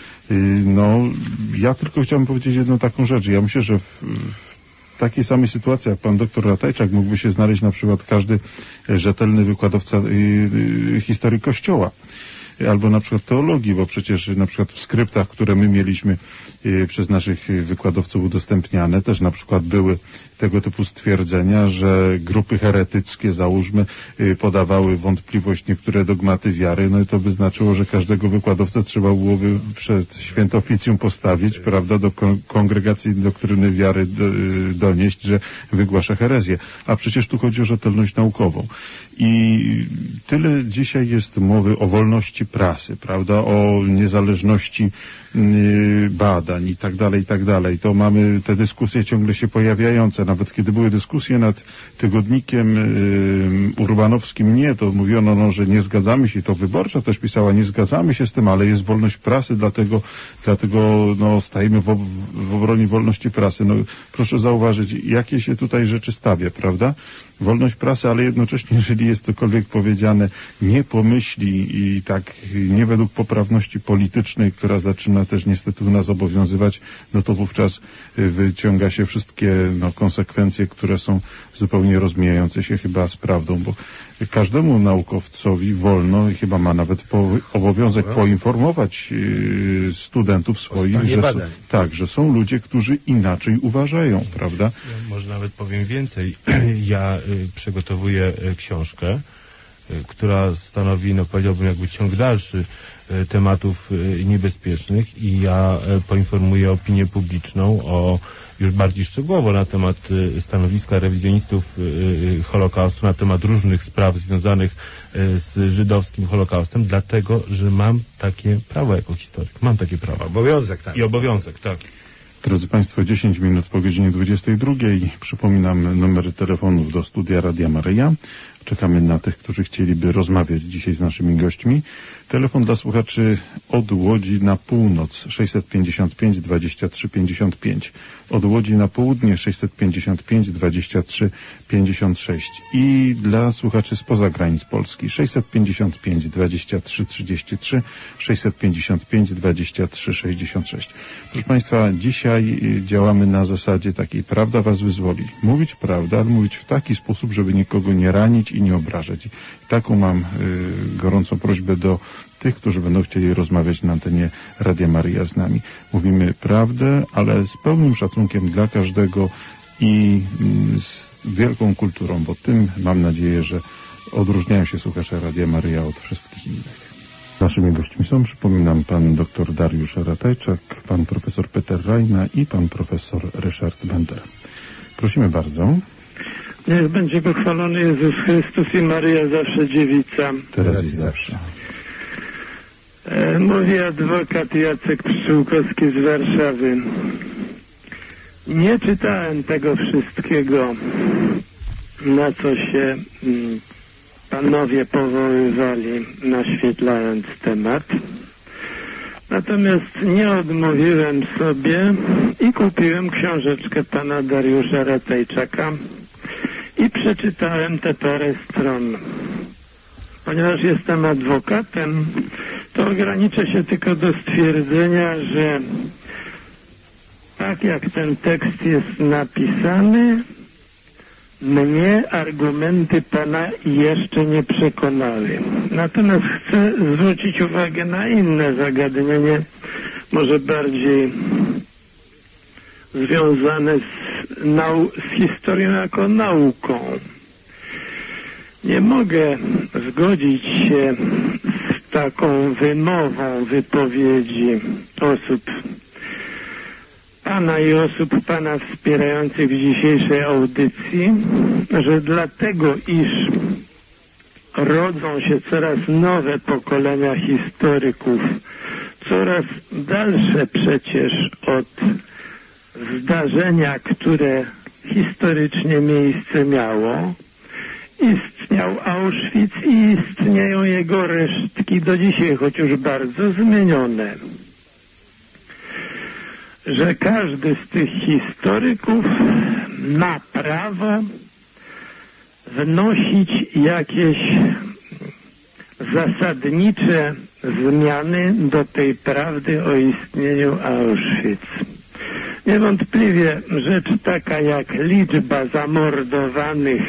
ja tylko chciałbym powiedzieć jedną taką rzecz. Ja myślę, że w takiej samej sytuacji jak pan doktor Ratajczak mógłby się znaleźć na przykład każdy rzetelny wykładowca historii Kościoła. Albo na przykład teologii, bo przecież na przykład w skryptach, które my mieliśmy przez naszych wykładowców udostępniane, też na przykład były tego typu stwierdzenia, że grupy heretyckie, załóżmy, podawały wątpliwość niektóre dogmaty wiary, no i to by znaczyło, że każdego wykładowcę trzeba byłoby przed święto oficjum postawić, prawda, do kongregacji doktryny wiary donieść, że wygłasza herezję. A przecież tu chodzi o rzetelność naukową. I tyle dzisiaj jest mowy o wolności prasy, prawda, o niezależności badań i tak dalej. To mamy te dyskusje ciągle się pojawiające. Nawet kiedy były dyskusje nad tygodnikiem urbanowskim, to mówiono, że nie zgadzamy się, to Wyborcza też pisała, nie zgadzamy się z tym, ale jest wolność prasy, dlatego stajemy w obronie wolności prasy. Proszę zauważyć, jakie się tutaj rzeczy stawia, prawda? Wolność prasy, ale jednocześnie, jeżeli jest cokolwiek powiedziane nie po myśli i tak nie według poprawności politycznej, która zaczyna też niestety nas obowiązywać, to wówczas wyciąga się wszystkie konsekwencje, które są zupełnie rozmijające się chyba z prawdą, bo każdemu naukowcowi wolno i chyba ma nawet obowiązek poinformować studentów swoich, że są ludzie, którzy inaczej uważają, prawda? Ja może nawet powiem więcej. Ja przygotowuję książkę, która stanowi, powiedziałbym, jakby ciąg dalszy tematów niebezpiecznych i ja poinformuję opinię publiczną już bardziej szczegółowo na temat stanowiska rewizjonistów Holokaustu, na temat różnych spraw związanych z żydowskim Holokaustem, dlatego, że mam takie prawo jako historyk. Mam takie prawo. Obowiązek, tak. I obowiązek, tak. Drodzy Państwo, 10 minut po godzinie 22. Przypominam numery telefonów do studia Radia Maryja. Czekamy na tych, którzy chcieliby rozmawiać dzisiaj z naszymi gośćmi. Telefon dla słuchaczy od Łodzi na północ 655 23 55. Od Łodzi na południe 655 23 56. I dla słuchaczy spoza granic Polski 655 23 33 655 23 66. Proszę Państwa, dzisiaj działamy na zasadzie takiej: prawda Was wyzwoli. Mówić prawdę, ale mówić w taki sposób, żeby nikogo nie ranić i nie obrażać. I taką mam gorącą prośbę do tych, którzy będą chcieli rozmawiać na antenie Radia Maryja z nami. Mówimy prawdę, ale z pełnym szacunkiem dla każdego i z wielką kulturą, bo tym mam nadzieję, że odróżniają się słuchacze Radia Maryja od wszystkich innych. Naszymi gośćmi są, przypominam, pan dr Dariusz Ratajczak, pan profesor Peter Rajna i pan profesor Ryszard Bender. Prosimy bardzo. Niech będzie pochwalony Jezus Chrystus i Maryja zawsze dziewica. Teraz i zawsze. Mówi adwokat Jacek Pszczółkowski z Warszawy. Nie czytałem tego wszystkiego, na co się panowie powoływali, naświetlając temat. Natomiast nie odmówiłem sobie i kupiłem książeczkę pana Dariusza Ratajczaka i przeczytałem te parę stron. Ponieważ jestem adwokatem, to ograniczę się tylko do stwierdzenia, że tak jak ten tekst jest napisany, mnie argumenty pana jeszcze nie przekonały. Natomiast chcę zwrócić uwagę na inne zagadnienie, może bardziej związane z historią jako nauką. Nie mogę zgodzić się z taką wymową wypowiedzi osób pana i osób pana wspierających w dzisiejszej audycji, że dlatego, iż rodzą się coraz nowe pokolenia historyków, coraz dalsze przecież od zdarzenia, które historycznie miejsce miało, istniał Auschwitz i istnieją jego resztki do dzisiaj, choć już bardzo zmienione. Że każdy z tych historyków ma prawo wnosić jakieś zasadnicze zmiany do tej prawdy o istnieniu Auschwitz. Niewątpliwie rzecz taka jak liczba zamordowanych,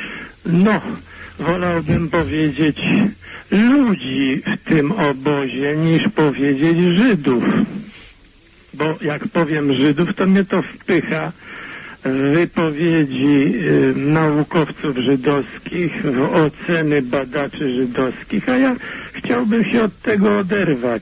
wolałbym powiedzieć ludzi w tym obozie, niż powiedzieć Żydów. Bo jak powiem Żydów, to mnie to wpycha w wypowiedzi naukowców żydowskich, w oceny badaczy żydowskich, a ja chciałbym się od tego oderwać.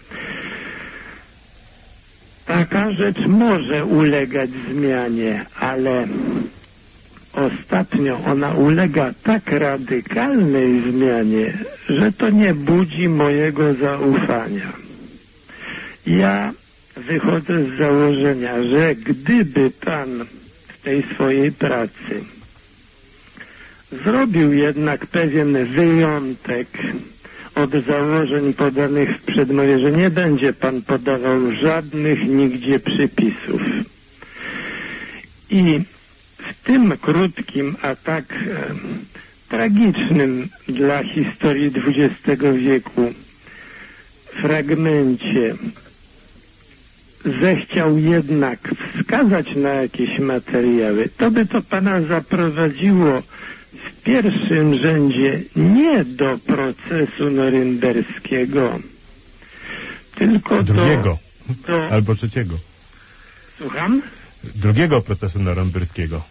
Taka rzecz może ulegać zmianie, ale ostatnio ona ulega tak radykalnej zmianie, że to nie budzi mojego zaufania. Ja wychodzę z założenia, że gdyby pan w tej swojej pracy zrobił jednak pewien wyjątek od założeń podanych w przedmowie, że nie będzie pan podawał żadnych nigdzie przypisów. I w tym krótkim, a tak tragicznym dla historii XX wieku fragmencie zechciał jednak wskazać na jakieś materiały, to by to pana zaprowadziło w pierwszym rzędzie nie do procesu norymberskiego, tylko drugiego do albo trzeciego. Słucham? Drugiego procesu norymberskiego.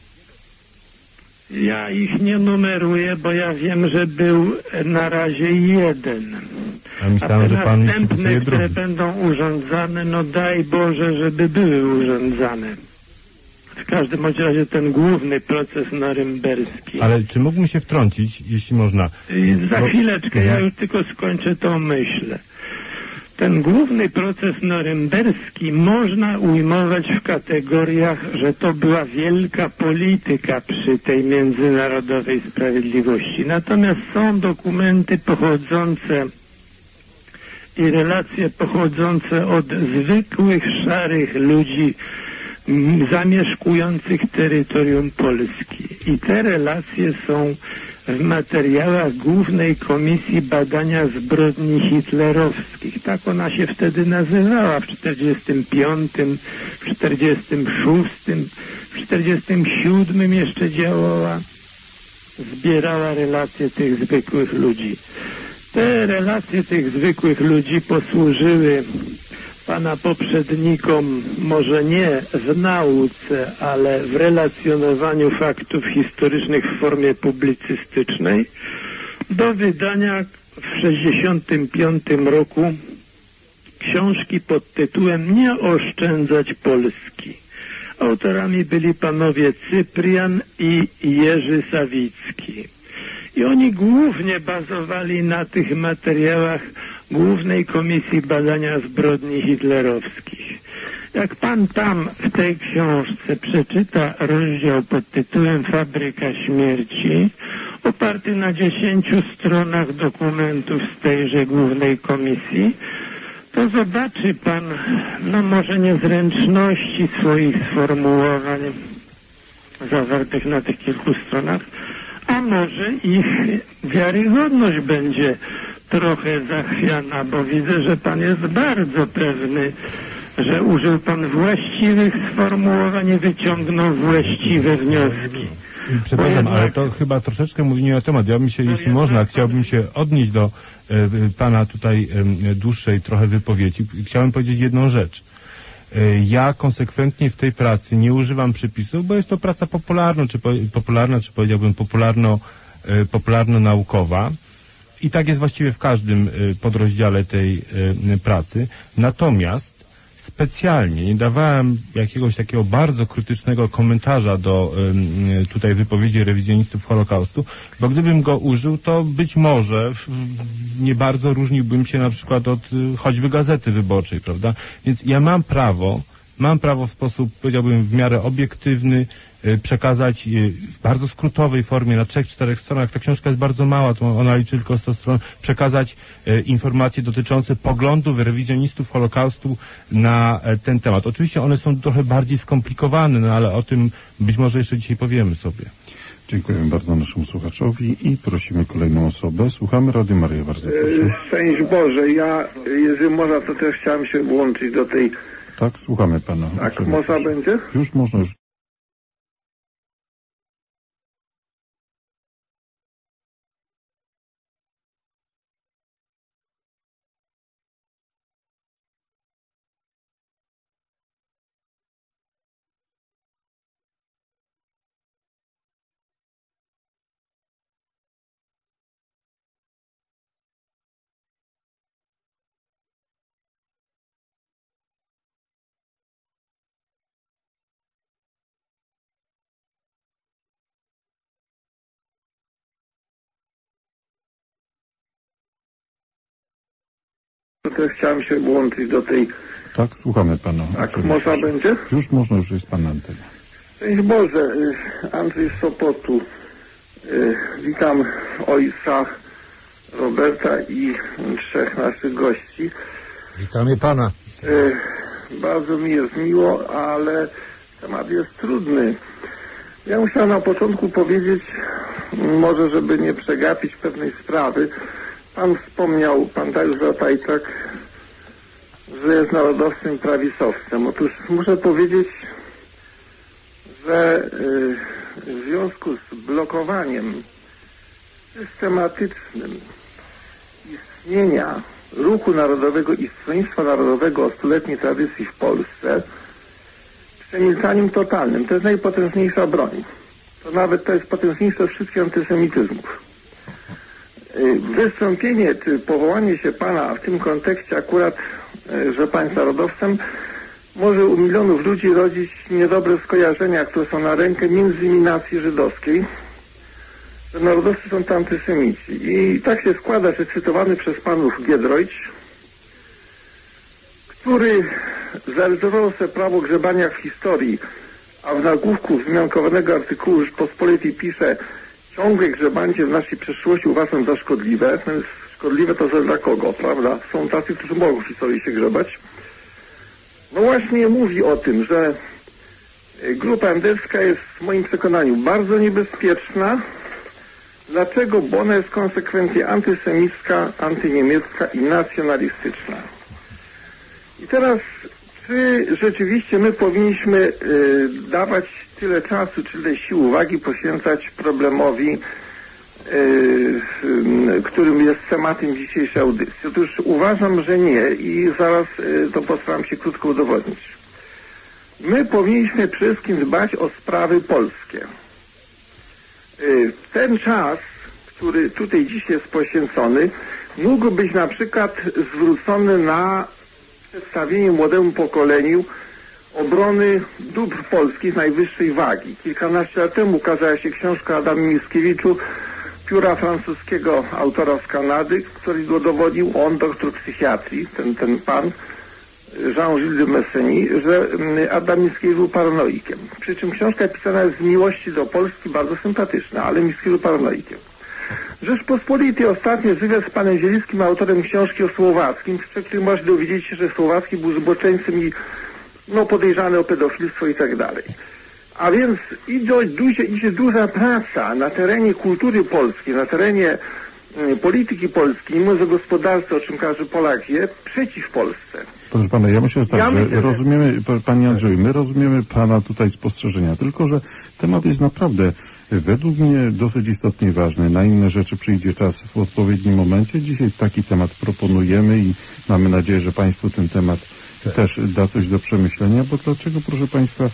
Ja ich nie numeruję, bo ja wiem, że był na razie jeden. A myślałem, że pan następne, które drugi. będą urządzane, daj Boże, żeby były urządzane. W każdym bądź razie ten główny proces norymberski. Ale czy mógłbym się wtrącić, jeśli można? Za chwileczkę, ja już tylko skończę tą myśl. Ten główny proces norymberski można ujmować w kategoriach, że to była wielka polityka przy tej międzynarodowej sprawiedliwości. Natomiast są dokumenty pochodzące i relacje pochodzące od zwykłych, szarych ludzi zamieszkujących terytorium Polski. I te relacje są w materiałach Głównej Komisji Badania Zbrodni Hitlerowskich. Tak ona się wtedy nazywała w 45, w 46, w 47 jeszcze działała. Zbierała relacje tych zwykłych ludzi. Te relacje tych zwykłych ludzi posłużyły pana poprzednikom może nie w nauce, ale w relacjonowaniu faktów historycznych w formie publicystycznej do wydania w 1965 roku książki pod tytułem Nie oszczędzać Polski. Autorami byli panowie Cyprian i Jerzy Sawicki. I oni głównie bazowali na tych materiałach Głównej Komisji Badania Zbrodni Hitlerowskich. Jak pan tam w tej książce przeczyta rozdział pod tytułem Fabryka Śmierci, oparty na 10 stronach dokumentów z tejże Głównej Komisji, to zobaczy pan, no może niezręczności swoich sformułowań zawartych na tych kilku stronach, a może ich wiarygodność będzie trochę zachwiana, bo widzę, że pan jest bardzo pewny, że użył pan właściwych sformułowań i wyciągnął właściwe wnioski. Przepraszam, ale to chyba troszeczkę mówi nie na temat. Ja bym się, jeśli można, chciałbym się odnieść do pana tutaj dłuższej trochę wypowiedzi. Chciałem powiedzieć jedną rzecz. Ja konsekwentnie w tej pracy nie używam przypisów, bo jest to praca popularna, czy powiedziałbym popularno-naukowa. I tak jest właściwie w każdym podrozdziale tej pracy. Natomiast specjalnie nie dawałem jakiegoś takiego bardzo krytycznego komentarza do tutaj wypowiedzi rewizjonistów Holokaustu, bo gdybym go użył, to być może nie bardzo różniłbym się na przykład od choćby Gazety Wyborczej, prawda? Więc ja mam prawo w sposób, powiedziałbym, w miarę obiektywny przekazać w bardzo skrótowej formie, na 3-4 stronach, ta książka jest bardzo mała, to ona liczy tylko 100 stron, przekazać informacje dotyczące poglądów rewizjonistów Holokaustu na ten temat. Oczywiście one są trochę bardziej skomplikowane, no ale o tym być może jeszcze dzisiaj powiemy sobie. Dziękujemy bardzo naszemu słuchaczowi i prosimy kolejną osobę. Słuchamy Radio Maryja, bardzo proszę. Szczęść Boże, ja, jeżeli można, to też chciałem się włączyć do tej... Tak, słuchamy pana. Tak, można będzie? Już można, już. To też chciałem się włączyć do tej... Tak, słuchamy pana. Tak, można będzie? Już można, już jest pan na antenie. Szczęść Boże, Andrzej z Sopotu. Witam ojca Roberta i 3 naszych gości. Witamy pana. Bardzo mi jest miło, ale temat jest trudny. Ja musiałem na początku powiedzieć, może żeby nie przegapić pewnej sprawy. Pan wspomniał, pan Dariusz Ratajczak, że jest narodowcem i prawisowcem. Otóż muszę powiedzieć, że w związku z blokowaniem systematycznym istnienia Ruchu Narodowego i Stronnictwa Narodowego o stuletniej tradycji w Polsce, przemilczaniem totalnym, to jest najpotężniejsza broń. To nawet to jest potężniejsze od wszystkich antysemityzmów. Wystąpienie czy powołanie się pana w tym kontekście akurat, że pan jest narodowcem, może u milionów ludzi rodzić niedobre skojarzenia, które są na rękę między innymi nacji żydowskiej, że narodowcy są to antysemici. I tak się składa, że cytowany przez panów Giedroyć, który zarejestrował sobie prawo grzebania w historii, a w nagłówku wzmiankowanego artykułu Rzeczpospolitej pisze: ciągłe grzebanie w naszej przeszłości uważam za szkodliwe. Szkodliwe to dla kogo, prawda? Są tacy, którzy mogą w historii się grzebać. No właśnie mówi o tym, że grupa enderska jest w moim przekonaniu bardzo niebezpieczna. Dlaczego? Bo ona jest konsekwentnie antysemicka, antyniemiecka i nacjonalistyczna. I teraz, czy rzeczywiście my powinniśmy dawać tyle czasu, tyle sił, uwagi poświęcać problemowi, którym jest tematem dzisiejszej audycji? Otóż uważam, że nie i zaraz to postaram się krótko udowodnić. My powinniśmy przede wszystkim dbać o sprawy polskie. Ten czas, który tutaj dziś jest poświęcony, mógł być na przykład zwrócony na przedstawienie młodemu pokoleniu obrony dóbr polskich najwyższej wagi. Kilkanaście lat temu ukazała się książka Adama Mickiewicza pióra francuskiego autora z Kanady, który udowodnił, on doktor psychiatrii, ten pan, Jean-Gilles de Messeny, że Adam Mickiewicz był paranoikiem. Przy czym książka pisana jest z miłości do Polski, bardzo sympatyczna, ale Mickiewicz był paranoikiem. Rzeczpospolitej ostatnio wywiad z panem Zielickim, autorem książki o Słowackim, przy którym można dowiedzieć się, że Słowacki był zboczeńcem i podejrzany o pedofilstwo i tak dalej. A więc idzie duża praca na terenie kultury polskiej, na terenie polityki polskiej, mimo że gospodarce, o czym każdy Polak wie, przeciw Polsce. Proszę pana, ja myślę, że tak, że rozumiemy, panie Andrzeju, my rozumiemy pana tutaj spostrzeżenia, tylko że temat jest naprawdę według mnie dosyć istotnie ważny. Na inne rzeczy przyjdzie czas w odpowiednim momencie. Dzisiaj taki temat proponujemy i mamy nadzieję, że państwu ten temat też da coś do przemyślenia, bo dlaczego, proszę państwa,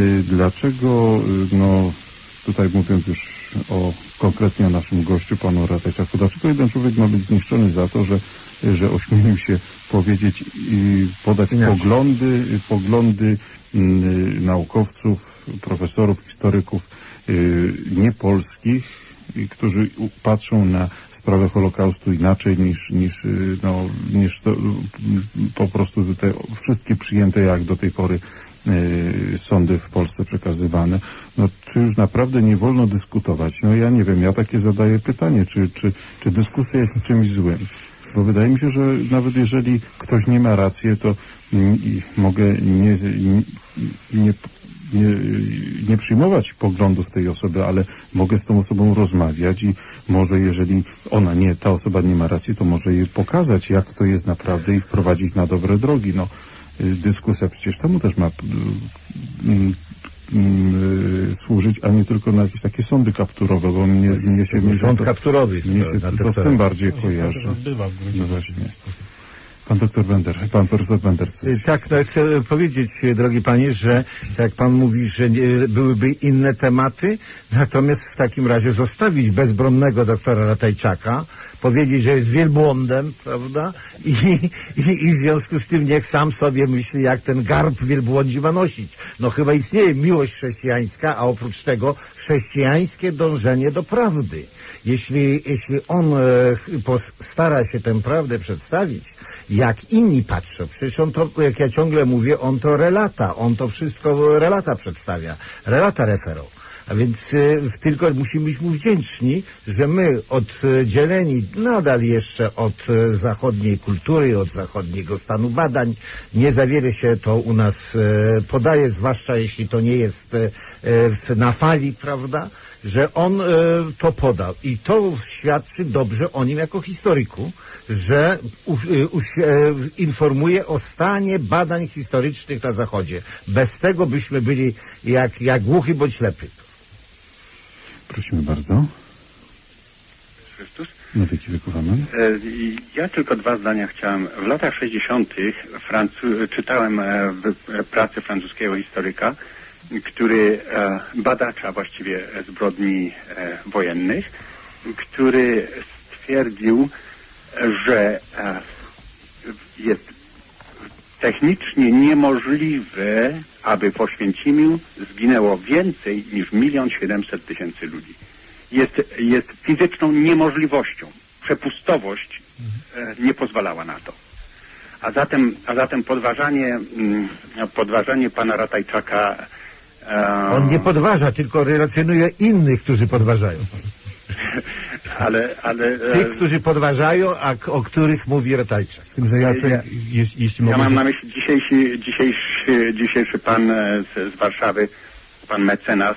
tutaj mówiąc już konkretnie o naszym gościu, panu Ratajczaku, dlaczego jeden człowiek ma być zniszczony za to, że ośmielił się powiedzieć i podać poglądy naukowców, profesorów, historyków niepolskich, którzy patrzą na sprawę Holokaustu inaczej niż to po prostu te wszystkie przyjęte jak do tej pory sądy w Polsce przekazywane. Czy już naprawdę nie wolno dyskutować? Ja nie wiem, ja takie zadaję pytanie, czy dyskusja jest czymś złym? Bo wydaje mi się, że nawet jeżeli ktoś nie ma racji, to mogę nie przyjmować poglądów tej osoby, ale mogę z tą osobą rozmawiać i może jeżeli ta osoba nie ma racji, to może jej pokazać, jak to jest naprawdę i wprowadzić na dobre drogi. Dyskusja przecież temu też ma służyć, a nie tylko na jakieś takie sądy kapturowe, bo mnie się... Sąd kapturowy. Mnie się to z tym bardziej kojarzy. No właśnie. Pan profesor Bender. Tak, chcę powiedzieć, drogi panie, że tak jak pan mówi, że byłyby inne tematy, natomiast w takim razie zostawić bezbronnego doktora Ratajczaka, powiedzieć, że jest wielbłądem, prawda? I w związku z tym niech sam sobie myśli, jak ten garb wielbłądzi ma nosić. Chyba istnieje miłość chrześcijańska, a oprócz tego chrześcijańskie dążenie do prawdy. Jeśli on stara się tę prawdę przedstawić, jak inni patrzą, przecież on to, jak ja ciągle mówię, on to wszystko relata przedstawia, relata referał. A więc tylko musimy być mu wdzięczni, że my oddzieleni nadal jeszcze od zachodniej kultury, od zachodniego stanu badań, nie za wiele się to u nas podaje, zwłaszcza jeśli to nie jest na fali, prawda, że on to podał. I to świadczy dobrze o nim jako historyku, że informuje o stanie badań historycznych na Zachodzie. Bez tego byśmy byli jak głuchy bądź ślepy. Prosimy bardzo. Chrystus. Na wieki wieków amen. Ja tylko 2 zdania chciałem. W latach 60. czytałem pracę francuskiego historyka, który badacza właściwie zbrodni wojennych, który stwierdził, że jest technicznie niemożliwe, aby w Oświęcimiu zginęło więcej niż 1 700 000 ludzi. Jest fizyczną niemożliwością. Przepustowość nie pozwalała na to. A zatem podważanie pana Ratajczaka... On nie podważa, tylko relacjonuje innych, którzy podważają. ale tych, którzy podważają, a o których mówi Ratajczak. Z tym, że ja mam na myśli dzisiejszy pan z Warszawy, pan mecenas,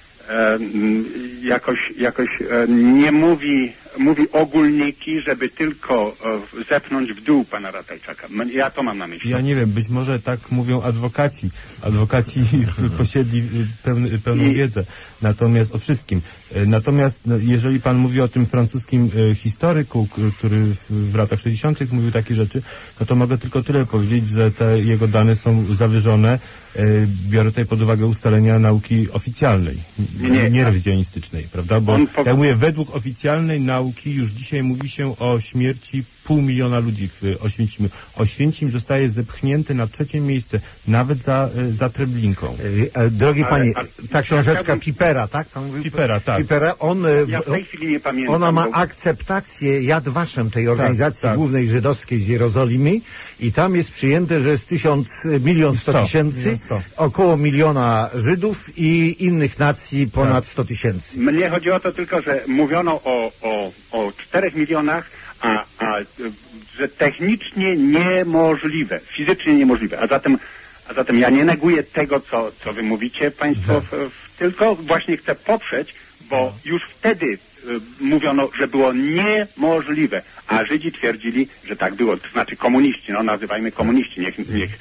jakoś nie mówi ogólniki, żeby tylko zepchnąć w dół pana Ratajczaka. Ja to mam na myśli. Ja nie wiem, być może tak mówią adwokaci. Adwokaci posiedli pełną wiedzę o wszystkim. Natomiast jeżeli pan mówi o tym francuskim historyku, który w latach 60. mówił takie rzeczy, to mogę tylko tyle powiedzieć, że te jego dane są zawyżone. Biorę tutaj pod uwagę ustalenia nauki oficjalnej, nie rewizjonistycznej, prawda? Bo ja mówię, według oficjalnej nauki już dzisiaj mówi się o śmierci 500 000 ludzi w Oświęcimiu. Oświęcim zostaje zepchnięty na 3. miejsce, nawet za Treblinką. Drogi panie, ta książeczka Pipera, tak? Pan mówił? Pipera, tak. Pipera, Ja w tej chwili nie pamiętam. ona ma akceptację Yad Vashem, tej organizacji głównej żydowskiej z Jerozolimy, i tam jest przyjęte, że jest 1 100 000, około 1 miliona Żydów i innych nacji ponad 100 000. Mnie chodzi o to tylko, że mówiono o 4 milionach, a że technicznie niemożliwe, fizycznie niemożliwe. A zatem ja nie neguję tego, co wy mówicie państwo, tylko właśnie chcę poprzeć, bo już wtedy mówiono, że było niemożliwe, a Żydzi twierdzili, że tak było, to znaczy komuniści, no nazywajmy komuniści, niech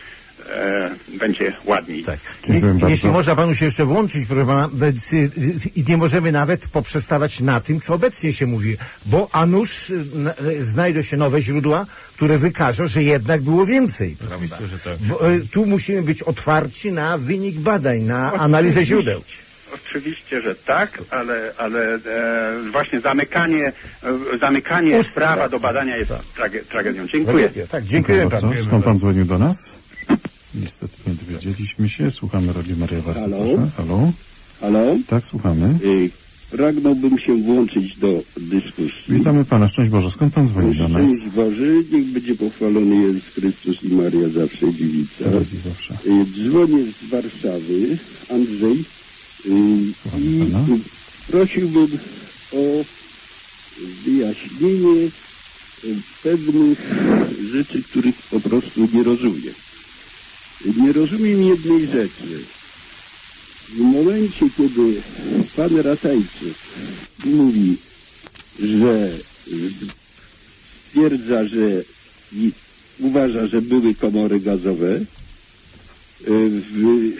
będzie ładniej. Tak. Jeśli można panu się jeszcze włączyć, proszę pana, i nie możemy nawet poprzestawać na tym, co obecnie się mówi, bo a nuż znajdą się nowe źródła, które wykażą, że jednak było więcej. Oczywiście, że tak. Bo, tu musimy być otwarci na wynik badań, na analizę źródeł. Oczywiście, że tak, ale właśnie zamykanie prawa do badania jest tragedią. Dziękuję. Tak, dziękuję panu. Skąd pan dzwonił do nas? Niestety nie dowiedzieliśmy się. Słuchamy Radio Maryja. Bardzo proszę. Halo? Halo? Tak, słuchamy. Pragnąłbym się włączyć do dyskusji. Witamy pana. Szczęść Boże. Skąd pan dzwoni do nas? Szczęść Boże. Niech będzie pochwalony Jezus Chrystus i Maria zawsze dziewica. Teraz i zawsze. Dzwonię z Warszawy. Andrzej. I prosiłbym o wyjaśnienie pewnych rzeczy, których po prostu nie rozumiem. Nie rozumiem jednej rzeczy. W momencie, kiedy pan Ratajczyk mówi, że stwierdza, że uważa, że były komory gazowe w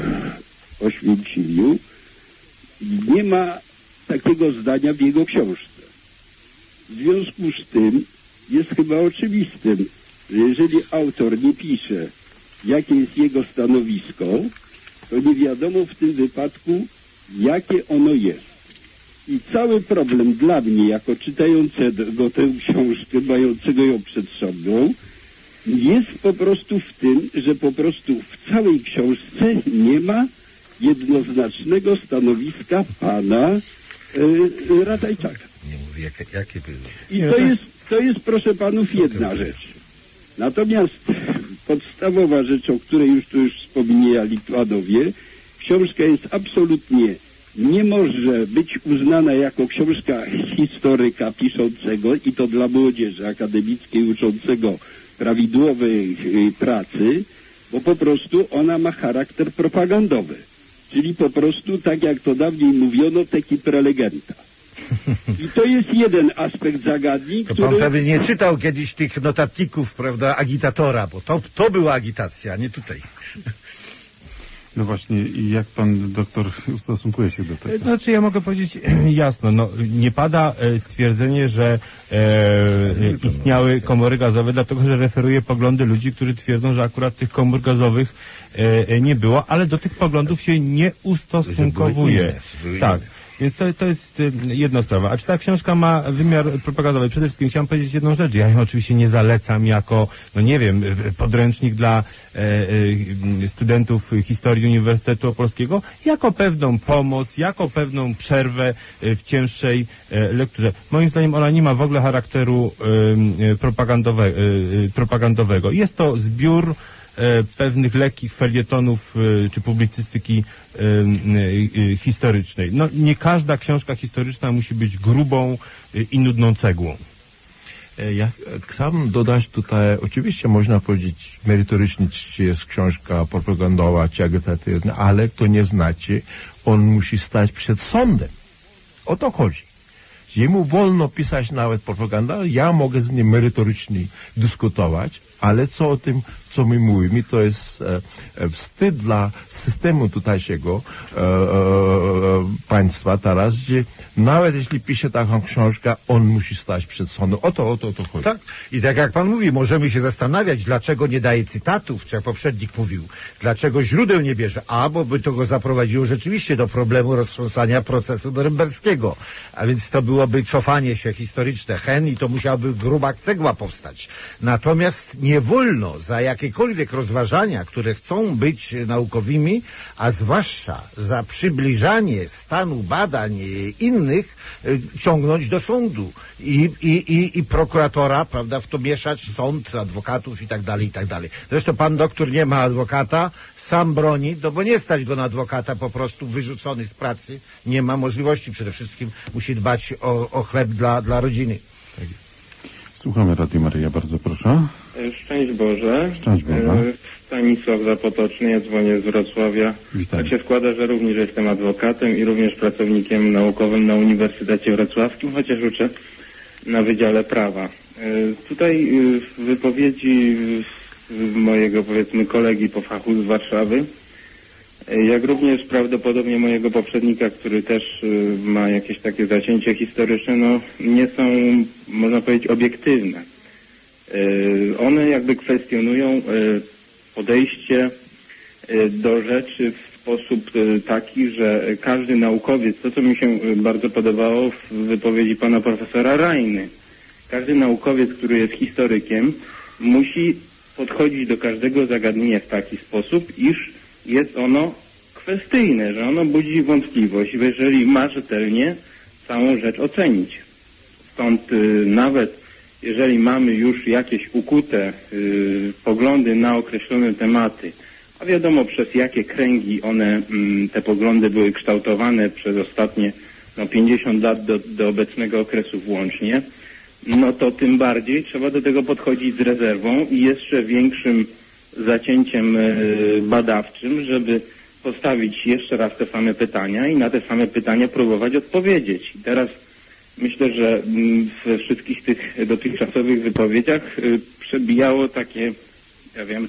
Oświęcimiu, nie ma takiego zdania w jego książce. W związku z tym jest chyba oczywistym, że jeżeli autor nie pisze, jakie jest jego stanowisko, to nie wiadomo w tym wypadku, jakie ono jest. I cały problem dla mnie, jako czytającego tę książkę, mającego ją przed sobą, jest po prostu w tym, że po prostu w całej książce nie ma jednoznacznego stanowiska pana Ratajczaka. Nie mówię, jakie było. I to jest, proszę panów, jedna rzecz. Natomiast podstawowa rzecz, o której już wspomnieli panowie, książka jest absolutnie, nie może być uznana jako książka historyka piszącego, i to dla młodzieży akademickiej uczącego prawidłowej pracy, bo po prostu ona ma charakter propagandowy. Czyli po prostu, tak jak to dawniej mówiono, teki prelegenta. I to jest jeden aspekt zagadnień, to pan pewnie nie czytał kiedyś tych notatników, prawda, agitatora, bo to była agitacja, a nie tutaj. No właśnie, i jak pan doktor ustosunkuje się do tego? Znaczy, ja mogę powiedzieć jasno, no, nie pada stwierdzenie, że istniały komory gazowe, dlatego że referuje poglądy ludzi, którzy twierdzą, że akurat tych komór gazowych nie było, ale do tych poglądów się nie ustosunkowuje. Tak. Więc to jest jedna sprawa. A czy ta książka ma wymiar propagandowy? Przede wszystkim chciałem powiedzieć jedną rzecz. Ja ją oczywiście nie zalecam jako, no nie wiem, podręcznik dla studentów historii Uniwersytetu Opolskiego, jako pewną pomoc, jako pewną przerwę w cięższej lekturze. Moim zdaniem ona nie ma w ogóle charakteru propagandowego. Jest to zbiór pewnych lekkich felietonów czy publicystyki historycznej. No, nie każda książka historyczna musi być grubą i nudną cegłą. Ja chciałbym dodać tutaj, oczywiście można powiedzieć merytorycznie, czy jest książka propagandowa, czy agitacyjna, ale to nie znaczy, on musi stać przed sądem. O to chodzi. Jemu wolno pisać nawet propagandę, ja mogę z nim merytorycznie dyskutować, ale co o tym, co my mówimy, to jest wstyd dla systemu tutejszego państwa teraz, gdzie nawet jeśli pisze taką książkę, on musi stać przed sądem. O to chodzi. Tak. I tak jak pan mówi, możemy się zastanawiać, dlaczego nie daje cytatów, czy jak poprzednik mówił, dlaczego źródeł nie bierze, bo by to go zaprowadziło rzeczywiście do problemu roztrząsania procesu norymberskiego. A więc to było byłoby cofanie się historyczne hen i to musiałaby gruba cegła powstać. Natomiast nie wolno za jakiekolwiek rozważania, które chcą być naukowymi, a zwłaszcza za przybliżanie stanu badań innych, ciągnąć do sądu i prokuratora, prawda, w to mieszać, sąd, adwokatów i tak dalej, i tak dalej. Zresztą pan doktor nie ma adwokata, sam broni, no bo nie stać go na adwokata, po prostu wyrzucony z pracy, nie ma możliwości, przede wszystkim musi dbać o chleb dla rodziny. Tak. Słuchamy Radio Maryja, bardzo proszę. Szczęść Boże. Szczęść Boże. Stanisław Zapotoczny, ja dzwonię z Wrocławia. Witam. Tak się składa, że również jestem adwokatem i również pracownikiem naukowym na Uniwersytecie Wrocławskim, chociaż uczę na Wydziale Prawa. Tutaj w wypowiedzi mojego, powiedzmy, kolegi po fachu z Warszawy, jak również prawdopodobnie mojego poprzednika, który też ma jakieś takie zacięcie historyczne, no nie są, można powiedzieć, obiektywne. One jakby kwestionują podejście do rzeczy w sposób taki, że każdy naukowiec, to co mi się bardzo podobało w wypowiedzi pana profesora Rajny, każdy naukowiec, który jest historykiem, musi podchodzić do każdego zagadnienia w taki sposób, iż jest ono kwestyjne, że ono budzi wątpliwość, jeżeli ma rzetelnie całą rzecz ocenić. Stąd nawet jeżeli mamy już jakieś ukute poglądy na określone tematy, a wiadomo przez jakie kręgi one, te poglądy były kształtowane przez ostatnie 50 lat do obecnego okresu włącznie, no to tym bardziej trzeba do tego podchodzić z rezerwą i jeszcze większym zacięciem badawczym, żeby postawić jeszcze raz te same pytania i na te same pytania próbować odpowiedzieć. I teraz myślę, że we wszystkich tych dotychczasowych wypowiedziach przebijało takie, ja wiem,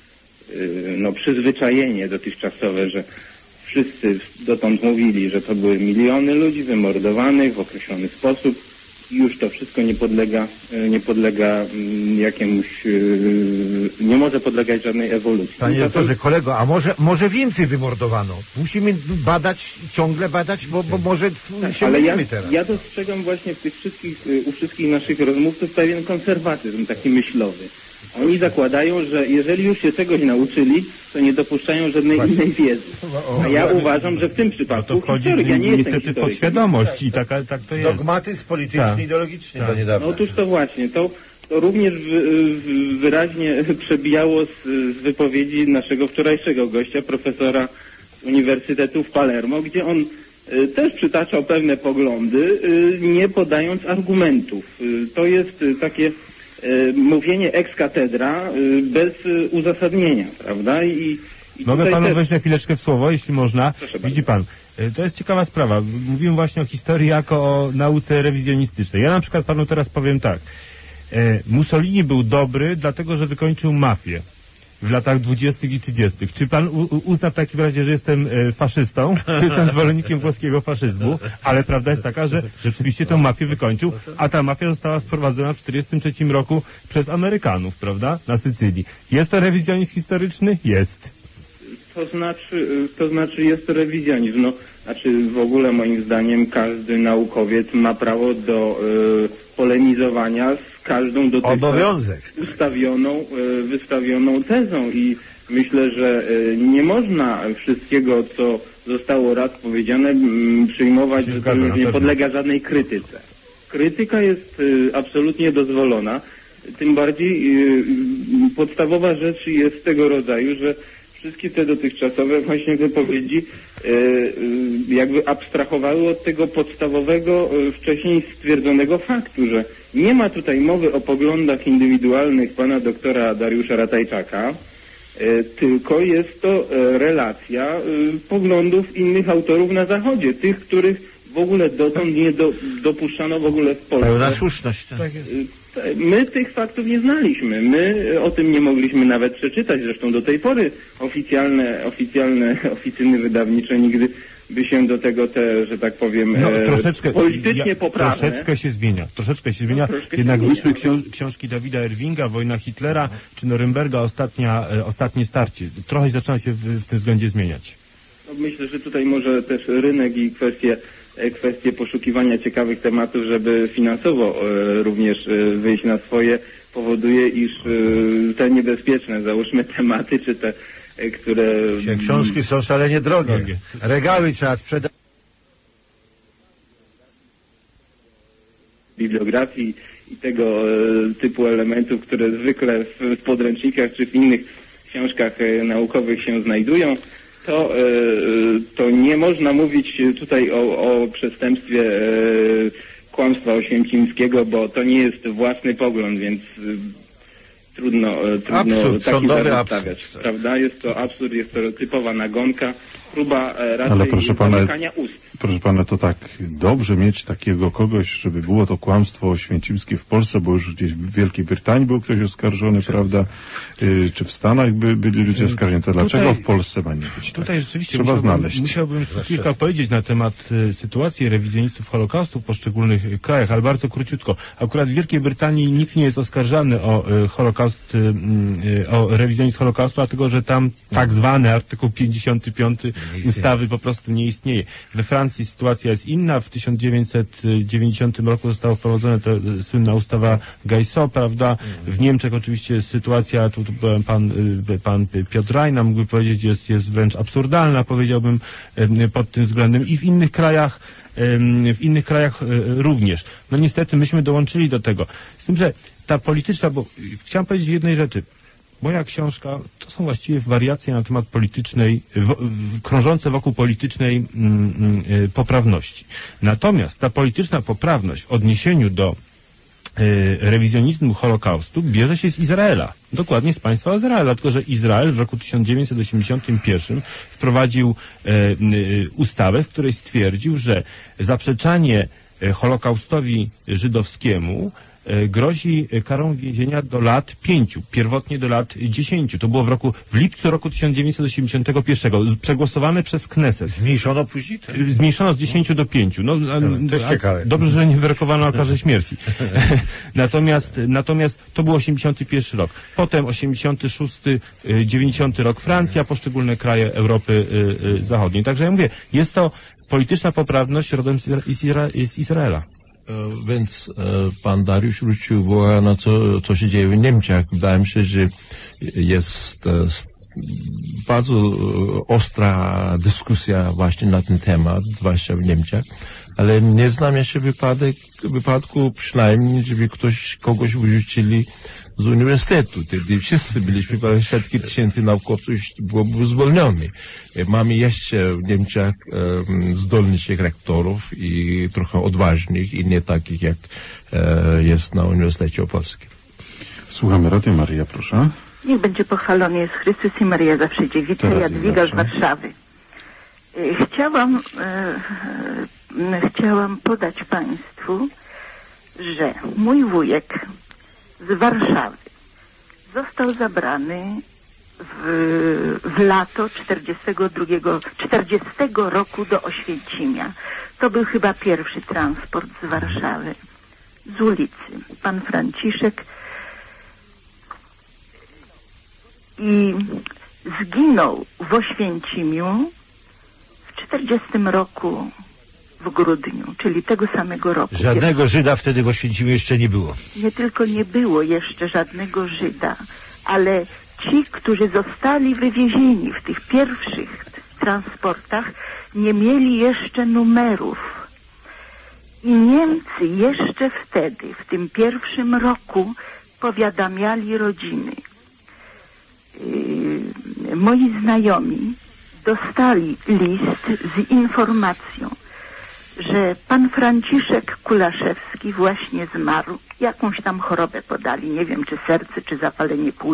przyzwyczajenie dotychczasowe, że wszyscy dotąd mówili, że to były miliony ludzi wymordowanych w określony sposób. Już to wszystko nie podlega jakiemuś, nie może podlegać żadnej ewolucji. Panie doktorze, kolego, a może więcej wymordowano? Musimy badać, ciągle badać, bo może tak, się ale teraz. Ja dostrzegam właśnie w tych u wszystkich naszych rozmówców pewien konserwatyzm taki myślowy. Oni zakładają, że jeżeli już się czegoś nauczyli, to nie dopuszczają żadnej innej wiedzy. A ja uważam, że w tym przypadku to wchodzi historyk, ja nie jestem niestety w historykiem. podświadomość i tak to jest. Dogmatyzm polityczny, ideologiczny do niedawna. Otóż to właśnie, to również wyraźnie przebijało z wypowiedzi naszego wczorajszego gościa, profesora z Uniwersytetu w Palermo, gdzie on też przytaczał pewne poglądy, nie podając argumentów. To jest takie mówienie ex cathedra bez uzasadnienia, prawda? I mogę panu wejść na chwileczkę w słowo, jeśli można. Proszę Widzi pan, to jest ciekawa sprawa. Mówimy właśnie o historii jako o nauce rewizjonistycznej. Ja na przykład panu teraz powiem tak. Mussolini był dobry, dlatego że wykończył mafię w latach 20. i 30. Czy pan uzna w takim razie, że jestem faszystą? Czy jestem zwolennikiem włoskiego faszyzmu? Ale prawda jest taka, że rzeczywiście tę mafię wykończył, a ta mafia została sprowadzona w 1943 roku przez Amerykanów, prawda? Na Sycylii. Jest to rewizjonizm historyczny? Jest. To znaczy jest to rewizjonizm. No, znaczy w ogóle moim zdaniem każdy naukowiec ma prawo do polemizowania z każdą dotychczas wystawioną tezą i myślę, że nie można wszystkiego, co zostało raz powiedziane, przyjmować, że to już nie podlega żadnej krytyce. Krytyka jest absolutnie dozwolona, tym bardziej podstawowa rzecz jest tego rodzaju, że wszystkie te dotychczasowe właśnie wypowiedzi jakby abstrahowały od tego podstawowego wcześniej stwierdzonego faktu, że nie ma tutaj mowy o poglądach indywidualnych pana doktora Dariusza Ratajczaka, tylko jest to relacja poglądów innych autorów na Zachodzie, tych, których w ogóle dotąd nie dopuszczano w ogóle w Polsce. Pełna słuszność. Tak jest. My tych faktów nie znaliśmy. My o tym nie mogliśmy nawet przeczytać. Zresztą do tej pory oficyny wydawnicze nigdy by się do tego że tak powiem, politycznie poprawne. Troszeczkę się zmienia. Jednak wyszły książki Davida Irvinga, Wojna Hitlera, czy Norymberga, ostatnie starcie. Trochę zaczyna się w tym względzie zmieniać. No, myślę, że tutaj może też rynek i kwestie kwestię poszukiwania ciekawych tematów, żeby finansowo również wyjść na swoje, powoduje, iż te niebezpieczne, załóżmy, tematy, czy te, które... Książki są szalenie drogie. Regały trzeba sprzedać. Bibliografii i tego typu elementów, które zwykle w podręcznikach czy w innych książkach naukowych się znajdują, to nie można mówić tutaj o przestępstwie kłamstwa oświęcimskiego, bo to nie jest własny pogląd, więc trudno taki zarzut stawiać, prawda? Jest to absurd, jest to typowa nagonka, próba raczej zamykania ust. Proszę pana, to tak dobrze mieć takiego kogoś, żeby było to kłamstwo oświęcimskie w Polsce, bo już gdzieś w Wielkiej Brytanii był ktoś oskarżony, prawda? Czy w Stanach byli ludzie oskarżeni? To dlaczego w Polsce ma nie być? Tutaj tak? rzeczywiście trzeba znaleźć. Musiałbym kilka powiedzieć na temat sytuacji rewizjonistów Holokaustu w poszczególnych krajach, ale bardzo króciutko. Akurat w Wielkiej Brytanii nikt nie jest oskarżany o Holokaust, o rewizjonizm Holokaustu, dlatego że tam tak zwany artykuł 55 ustawy po prostu nie istnieje. We Francji sytuacja jest inna. W 1990 roku została wprowadzona ta słynna ustawa Gajso, prawda? W Niemczech oczywiście sytuacja, tu pan Piotr Rajna mógłby powiedzieć, jest wręcz absurdalna, powiedziałbym, pod tym względem, i w innych krajach również. No niestety myśmy dołączyli do tego. Z tym, że ta polityczna, bo chciałem powiedzieć jednej rzeczy. Moja książka to są właściwie wariacje na temat politycznej, krążące wokół politycznej poprawności. Natomiast ta polityczna poprawność w odniesieniu do rewizjonizmu Holokaustu bierze się z Izraela. Dokładnie z państwa Izraela, dlatego że Izrael w roku 1981 wprowadził ustawę, w której stwierdził, że zaprzeczanie Holokaustowi żydowskiemu grozi karą więzienia do lat 5, pierwotnie do lat 10. To było w lipcu roku 1981, przegłosowane przez Kneset. Zmniejszono później? Zmniejszono z 10 do 5. Też ciekawe. Dobrze, że nie wyrokowano o karze śmierci. Natomiast to był 81 rok. Potem 86, 90 rok Francja, poszczególne kraje Europy Zachodniej. Także ja mówię, jest to polityczna poprawność rodem z Izraela. Więc pan Dariusz zwrócił uwagę na to, co się dzieje w Niemczech. Wydaje mi się, że jest bardzo ostra dyskusja właśnie na ten temat, zwłaszcza w Niemczech, ale nie znam jeszcze wypadku przynajmniej, żeby kogoś wyrzucili z uniwersytetu. Wtedy wszyscy byliśmy, prawie setki tysięcy naukowców byłoby zwolnionych. Mamy jeszcze w Niemczech zdolnych rektorów i trochę odważnych i nie takich, jak jest na Uniwersytecie Opolskim. Słuchamy Radio Maryja, proszę. Niech będzie pochwalony jest Chrystus i Maryja zawsze dziewica, Jadwiga z Warszawy. Chciałam podać Państwu, że mój wujek z Warszawy został zabrany w lato 40 roku do Oświęcimia. To był chyba pierwszy transport z Warszawy, z ulicy. Pan Franciszek i zginął w Oświęcimiu w 40 roku w grudniu, czyli tego samego roku. Żadnego Żyda wtedy w Oświęcimiu jeszcze nie było. Nie tylko nie było jeszcze żadnego Żyda, ale ci, którzy zostali wywiezieni w tych pierwszych transportach, nie mieli jeszcze numerów. I Niemcy jeszcze wtedy, w tym pierwszym roku, powiadamiali rodziny. Moi znajomi dostali list z informacją, że pan Franciszek Kulaszewski właśnie zmarł. Jakąś tam chorobę podali, nie wiem, czy serce, czy zapalenie płuc.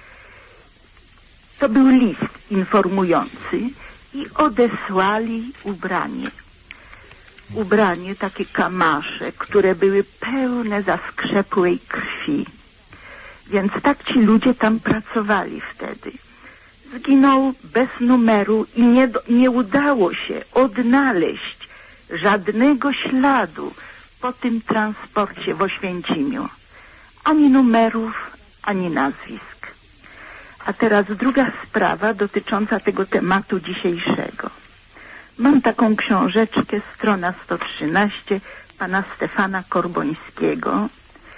To był list informujący i odesłali ubranie. Ubranie, takie kamasze, które były pełne zaskrzepłej krwi. Więc tak ci ludzie tam pracowali wtedy. Zginął bez numeru i nie udało się odnaleźć żadnego śladu po tym transporcie w Oświęcimiu. Ani numerów, ani nazwisk. A teraz druga sprawa dotycząca tego tematu dzisiejszego. Mam taką książeczkę, strona 113, pana Stefana Korbońskiego.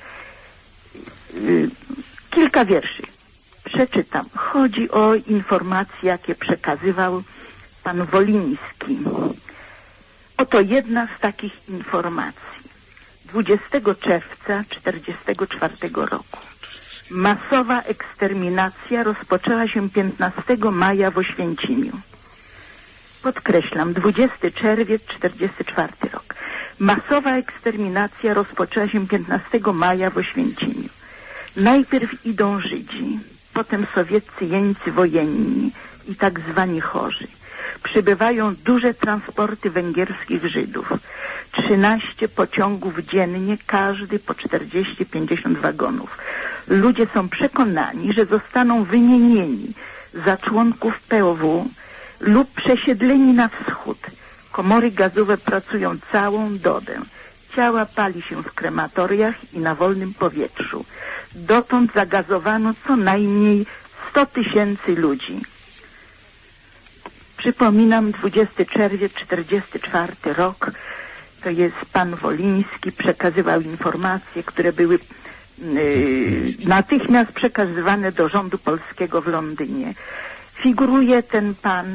Kilka wierszy przeczytam. Chodzi o informacje, jakie przekazywał pan Woliński. Oto jedna z takich informacji. 20 czerwca 1944 roku. Masowa eksterminacja rozpoczęła się 15 maja w Oświęcimiu. Podkreślam, 20 czerwiec 1944 rok. Masowa eksterminacja rozpoczęła się 15 maja w Oświęcimiu. Najpierw idą Żydzi, potem sowieccy jeńcy wojenni i tak zwani chorzy. Przybywają duże transporty węgierskich Żydów. 13 pociągów dziennie, każdy po 40-50 wagonów. Ludzie są przekonani, że zostaną wymienieni za członków POW lub przesiedleni na wschód. Komory gazowe pracują całą dobę. Ciała pali się w krematoriach i na wolnym powietrzu. Dotąd zagazowano co najmniej 100 000 ludzi. Przypominam, 20 czerwiec 1944 rok, to jest pan Woliński, przekazywał informacje, które były natychmiast przekazywane do rządu polskiego w Londynie. Figuruje ten pan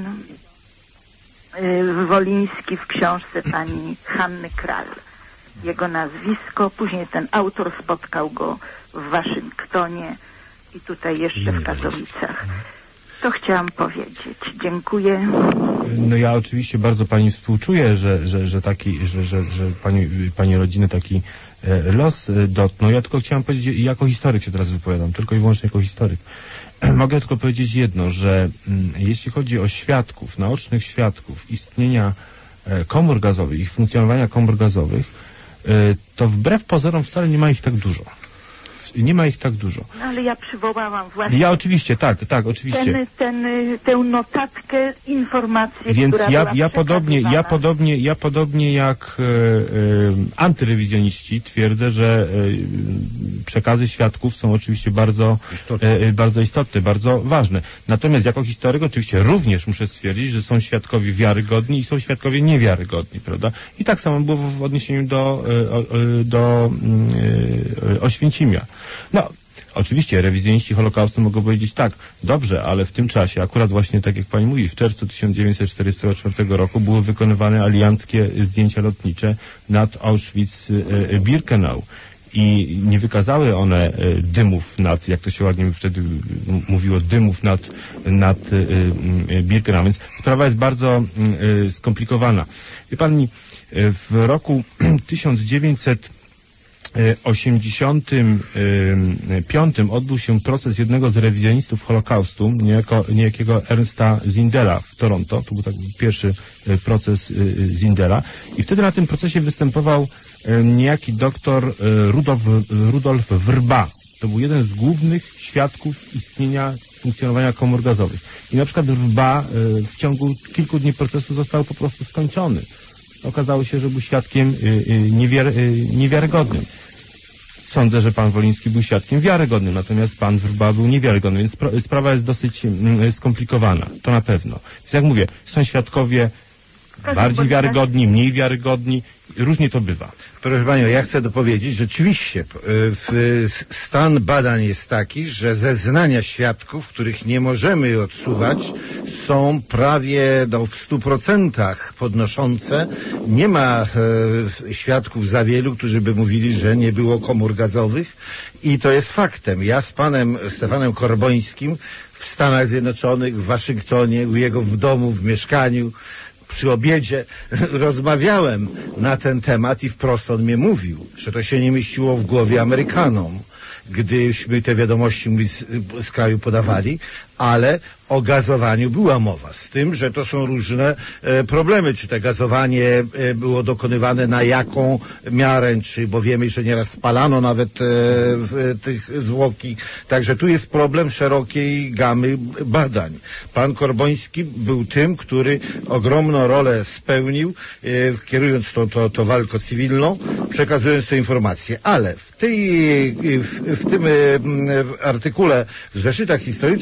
Woliński w książce pani Hanny Kral. Jego nazwisko, później ten autor spotkał go w Waszyngtonie i tutaj jeszcze w Katowicach. To chciałam powiedzieć. Dziękuję. No ja oczywiście bardzo pani współczuję, że pani rodziny taki los dotknął. Ja tylko chciałam powiedzieć, jako historyk się teraz wypowiadam, tylko i wyłącznie jako historyk. Mogę tylko powiedzieć jedno, że jeśli chodzi o świadków, naocznych świadków istnienia komór gazowych, ich funkcjonowania komór gazowych, to wbrew pozorom wcale nie ma ich tak dużo. Nie ma ich tak dużo. No, ale ja przywołałam właśnie... Ja oczywiście, tak, oczywiście. Tę notatkę, informację, więc która ja podobnie jak antyrewizjoniści twierdzę, że przekazy świadków są oczywiście bardzo istotne, bardzo ważne. Natomiast jako historyk oczywiście również muszę stwierdzić, że są świadkowie wiarygodni i są świadkowie niewiarygodni, prawda? I tak samo było w odniesieniu do Oświęcimia. No, oczywiście rewizjoniści Holokaustu mogą powiedzieć tak, dobrze, ale w tym czasie, akurat właśnie tak jak pani mówi, w czerwcu 1944 roku były wykonywane alianckie zdjęcia lotnicze nad Auschwitz-Birkenau i nie wykazały one dymów nad, jak to się ładnie wtedy mówiło, dymów nad Birkenau, więc sprawa jest bardzo skomplikowana. Wie pani, w roku 1985 odbył się proces jednego z rewizjonistów Holokaustu, niejakiego Ernsta Zindela w Toronto. To był taki pierwszy proces Zindela. I wtedy na tym procesie występował niejaki doktor Rudolf Wrba. To był jeden z głównych świadków istnienia, funkcjonowania komór gazowych. I na przykład Wrba w ciągu kilku dni procesu został po prostu skończony. Okazało się, że był świadkiem niewiarygodnym. Sądzę, że pan Woliński był świadkiem wiarygodnym, natomiast pan Wrba był niewiarygodny, więc sprawa jest dosyć skomplikowana, to na pewno. Więc jak mówię, są świadkowie bardziej wiarygodni, mniej wiarygodni, różnie to bywa. Proszę panią, ja chcę dopowiedzieć, rzeczywiście stan badań jest taki, że zeznania świadków, których nie możemy odsuwać, są prawie w 100% podnoszące. Nie ma świadków za wielu, którzy by mówili, że nie było komór gazowych i to jest faktem. Ja z panem Stefanem Korbońskim w Stanach Zjednoczonych, w Waszyngtonie, u jego w domu, w mieszkaniu, przy obiedzie rozmawiałem na ten temat i wprost on mnie mówił, że to się nie mieściło w głowie Amerykanom, gdyśmy te wiadomości z kraju podawali, ale o gazowaniu była mowa, z tym, że to są różne problemy, czy to gazowanie było dokonywane na jaką miarę, bo wiemy, że nieraz spalano nawet tych zwłoki, także tu jest problem szerokiej gamy badań. Pan Korboński był tym, który ogromną rolę spełnił, kierując to walkę cywilną, przekazując te informacje, ale w tym artykule w zeszytach historycznych pana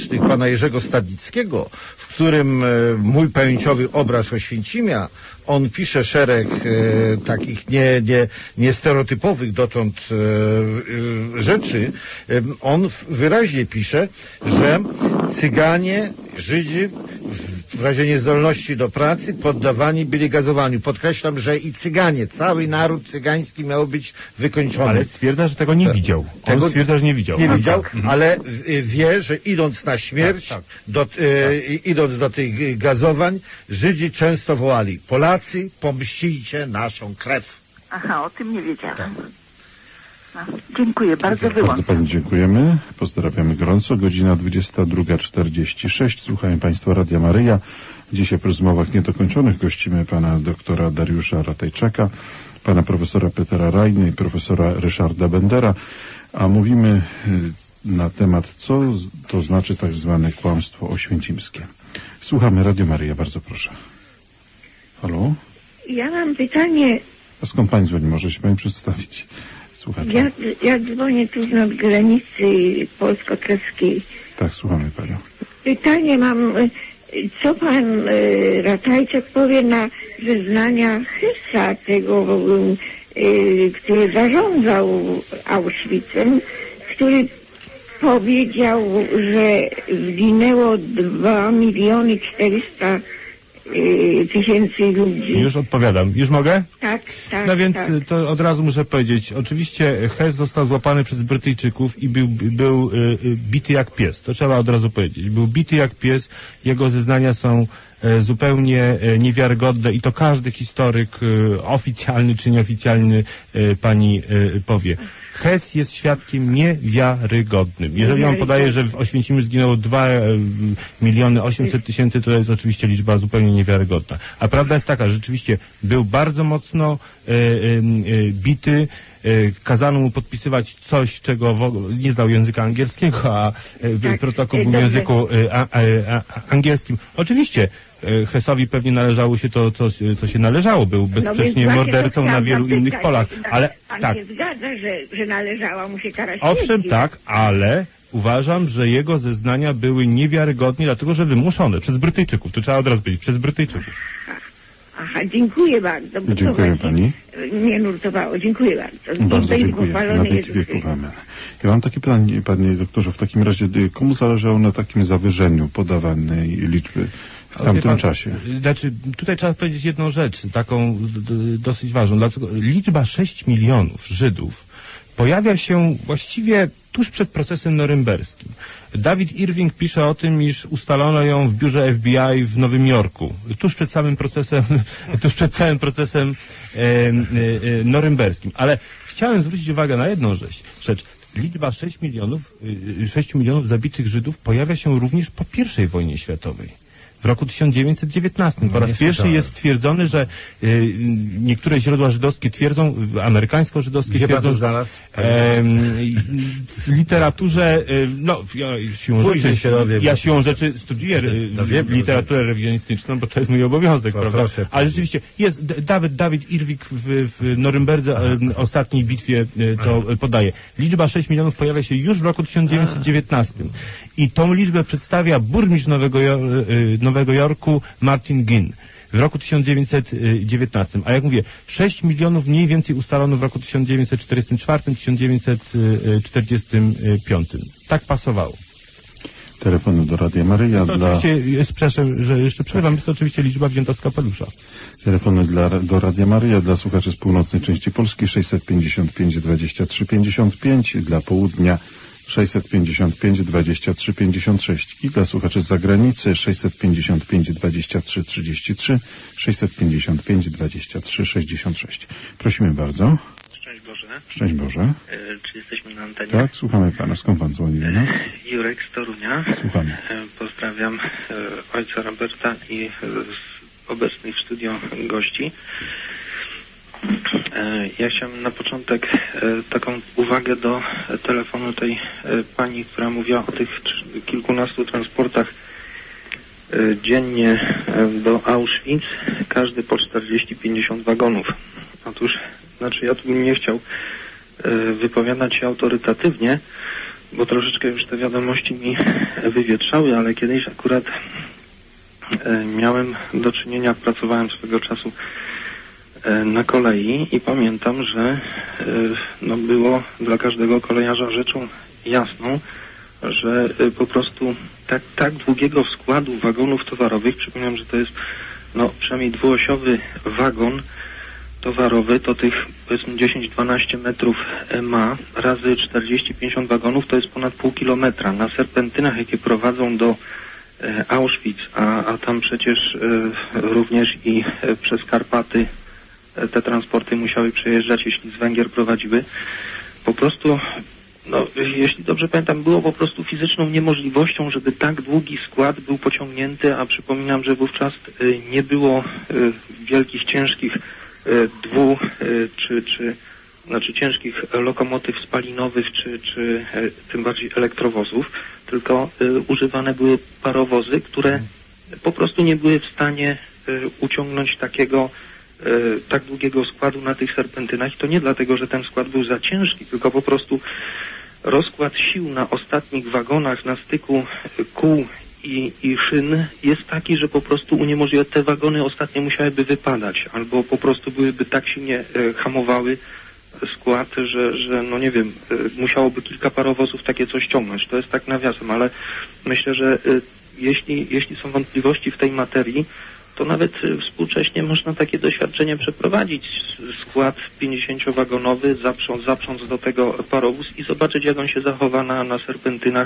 pana Jerzego Stadnickiego, w którym mój pamięciowy obraz Oświęcimia, on pisze szereg takich niestereotypowych dotąd rzeczy. On wyraźnie pisze, że Cyganie, Żydzi w razie niezdolności do pracy poddawani byli gazowaniu. Podkreślam, że i Cyganie, cały naród cygański miał być wykończony. Ale stwierdza, że tego nie widział. On stwierdza, że nie widział. Nie widział, ale wie, że idąc na śmierć, idąc do tych gazowań, Żydzi często wołali: Polacy, pomścicie naszą krew. Aha, o tym nie wiedziałam. No, dziękuję, bardzo wyłączam. Bardzo pani dziękujemy. Pozdrawiamy gorąco. Godzina 22:46. Słuchają państwo Radia Maryja. Dzisiaj w rozmowach niedokończonych gościmy pana doktora Dariusza Ratajczaka, pana profesora Petera Rajny i profesora Ryszarda Bendera, a mówimy na temat, co to znaczy tak zwane kłamstwo oświęcimskie. Słuchamy Radio Maryja, bardzo proszę. Halo? Ja mam pytanie. A skąd pani dzwoni? Może się pani przedstawić? Słuchajcie. Ja dzwonię tu z granicy polsko-czeskiej. Tak, słuchamy panią. Pytanie mam, co pan Ratajczak powie na zeznania Hessa, tego, który zarządzał Auschwitzem, który powiedział, że zginęło 2 400 000 ludzi. Już odpowiadam. Już mogę? Tak. No więc tak. to od razu muszę powiedzieć. Oczywiście Hess został złapany przez Brytyjczyków i był bity jak pies. To trzeba od razu powiedzieć. Był bity jak pies. Jego zeznania są zupełnie niewiarygodne i to każdy historyk, oficjalny czy nieoficjalny, pani powie. Hess jest świadkiem niewiarygodnym. Jeżeli on podaje, że w Oświęcimiu zginęło 2 800 000, to jest oczywiście liczba zupełnie niewiarygodna. A prawda jest taka, że rzeczywiście był bardzo mocno bity, kazano mu podpisywać coś, czego nie znał języka angielskiego, a protokół był w języku angielskim. Oczywiście Hessowi pewnie należało się to, co się należało. Był bezsprzecznie mordercą na wielu innych polach. Ale pan tak. się zgadza, że należała mu się kara śmierci. Owszem, tak, ale uważam, że jego zeznania były niewiarygodne, dlatego że wymuszone przez Brytyjczyków. To trzeba od razu powiedzieć, przez Brytyjczyków. Aha, dziękuję bardzo. Dziękuję pani. Nie nurtowało. Dziękuję bardzo. Bardzo dziękuję. Na wieki wieków. Amen. Ja mam takie pytanie, panie doktorze, w takim razie komu zależało na takim zawyżeniu podawanej liczby w tamtym czasie? Znaczy, tutaj trzeba powiedzieć jedną rzecz, taką dosyć ważną. Dlaczego liczba 6 milionów Żydów pojawia się właściwie tuż przed procesem norymberskim. David Irving pisze o tym, iż ustalono ją w biurze FBI w Nowym Jorku, tuż przed całym procesem norymberskim. Ale chciałem zwrócić uwagę na jedną rzecz. Liczba 6 milionów zabitych Żydów pojawia się również po I wojnie światowej. W roku 1919 po raz pierwszy jest stwierdzony, że niektóre źródła żydowskie twierdzą, amerykańsko-żydowskie twierdzą... Gdzie pan to znalazł? W literaturze, ja siłą rzeczy studiuję literaturę rewizjonistyczną, bo to jest mój obowiązek, prawda? Ale rzeczywiście jest, David Irving w Norymberdze ostatniej bitwie to podaje. Liczba 6 milionów pojawia się już w roku 1919 i tą liczbę przedstawia burmistrz Nowego Jorku Martin Ginn w roku 1919. A jak mówię, 6 milionów mniej więcej ustalono w roku 1944-1945. Tak pasowało. Telefony do Radia Maryja oczywiście jest, przepraszam, że jeszcze przerwam, jest to oczywiście liczba wzięta z kapelusza. Telefony do Radia Maryja dla słuchaczy z północnej części Polski 655 23 55, dla południa 655 23 56 i dla słuchaczy z zagranicy 655 23 33, 655 23 66. Prosimy bardzo. Szczęść Boże. Szczęść Boże. Czy jesteśmy na antenie? Tak, słuchamy pana. Skąd pan dzwoni do nas? Jurek z Torunia. Słuchamy. Pozdrawiam ojca Roberta i obecnych w studio gości. Ja chciałem na początek taką uwagę do telefonu tej pani, która mówiła o tych kilkunastu transportach dziennie do Auschwitz, każdy po 40-50 wagonów. Otóż, ja tu bym nie chciał wypowiadać się autorytatywnie, bo troszeczkę już te wiadomości mi wywietrzały, ale kiedyś akurat miałem do czynienia, pracowałem swego czasu na kolei i pamiętam, że no było dla każdego kolejarza rzeczą jasną, że po prostu tak długiego składu wagonów towarowych, przypominam, że to jest no przynajmniej dwuosiowy wagon towarowy, to tych powiedzmy 10-12 metrów ma, razy 40-50 wagonów to jest ponad pół kilometra. Na serpentynach, jakie prowadzą do Auschwitz, a tam przecież również i przez Karpaty te transporty musiały przejeżdżać, jeśli z Węgier prowadziły. Po prostu, no, jeśli dobrze pamiętam, było po prostu fizyczną niemożliwością, żeby tak długi skład był pociągnięty, a przypominam, że wówczas nie było wielkich, ciężkich ciężkich lokomotyw spalinowych, czy tym bardziej elektrowozów, tylko używane były parowozy, które po prostu nie były w stanie uciągnąć tak długiego składu na tych serpentynach. I to nie dlatego, że ten skład był za ciężki, tylko po prostu rozkład sił na ostatnich wagonach, na styku kół i szyn jest taki, że po prostu uniemożliwia, te wagony ostatnie musiałyby wypadać, albo po prostu byłyby tak silnie hamowały skład, że no nie wiem, musiałoby kilka parowozów takie coś ciągnąć. To jest tak nawiasem, ale myślę, że jeśli są wątpliwości w tej materii, to nawet współcześnie można takie doświadczenie przeprowadzić. Skład 50-wagonowy, zaprząc do tego parowóz i zobaczyć, jak on się zachowa na serpentynach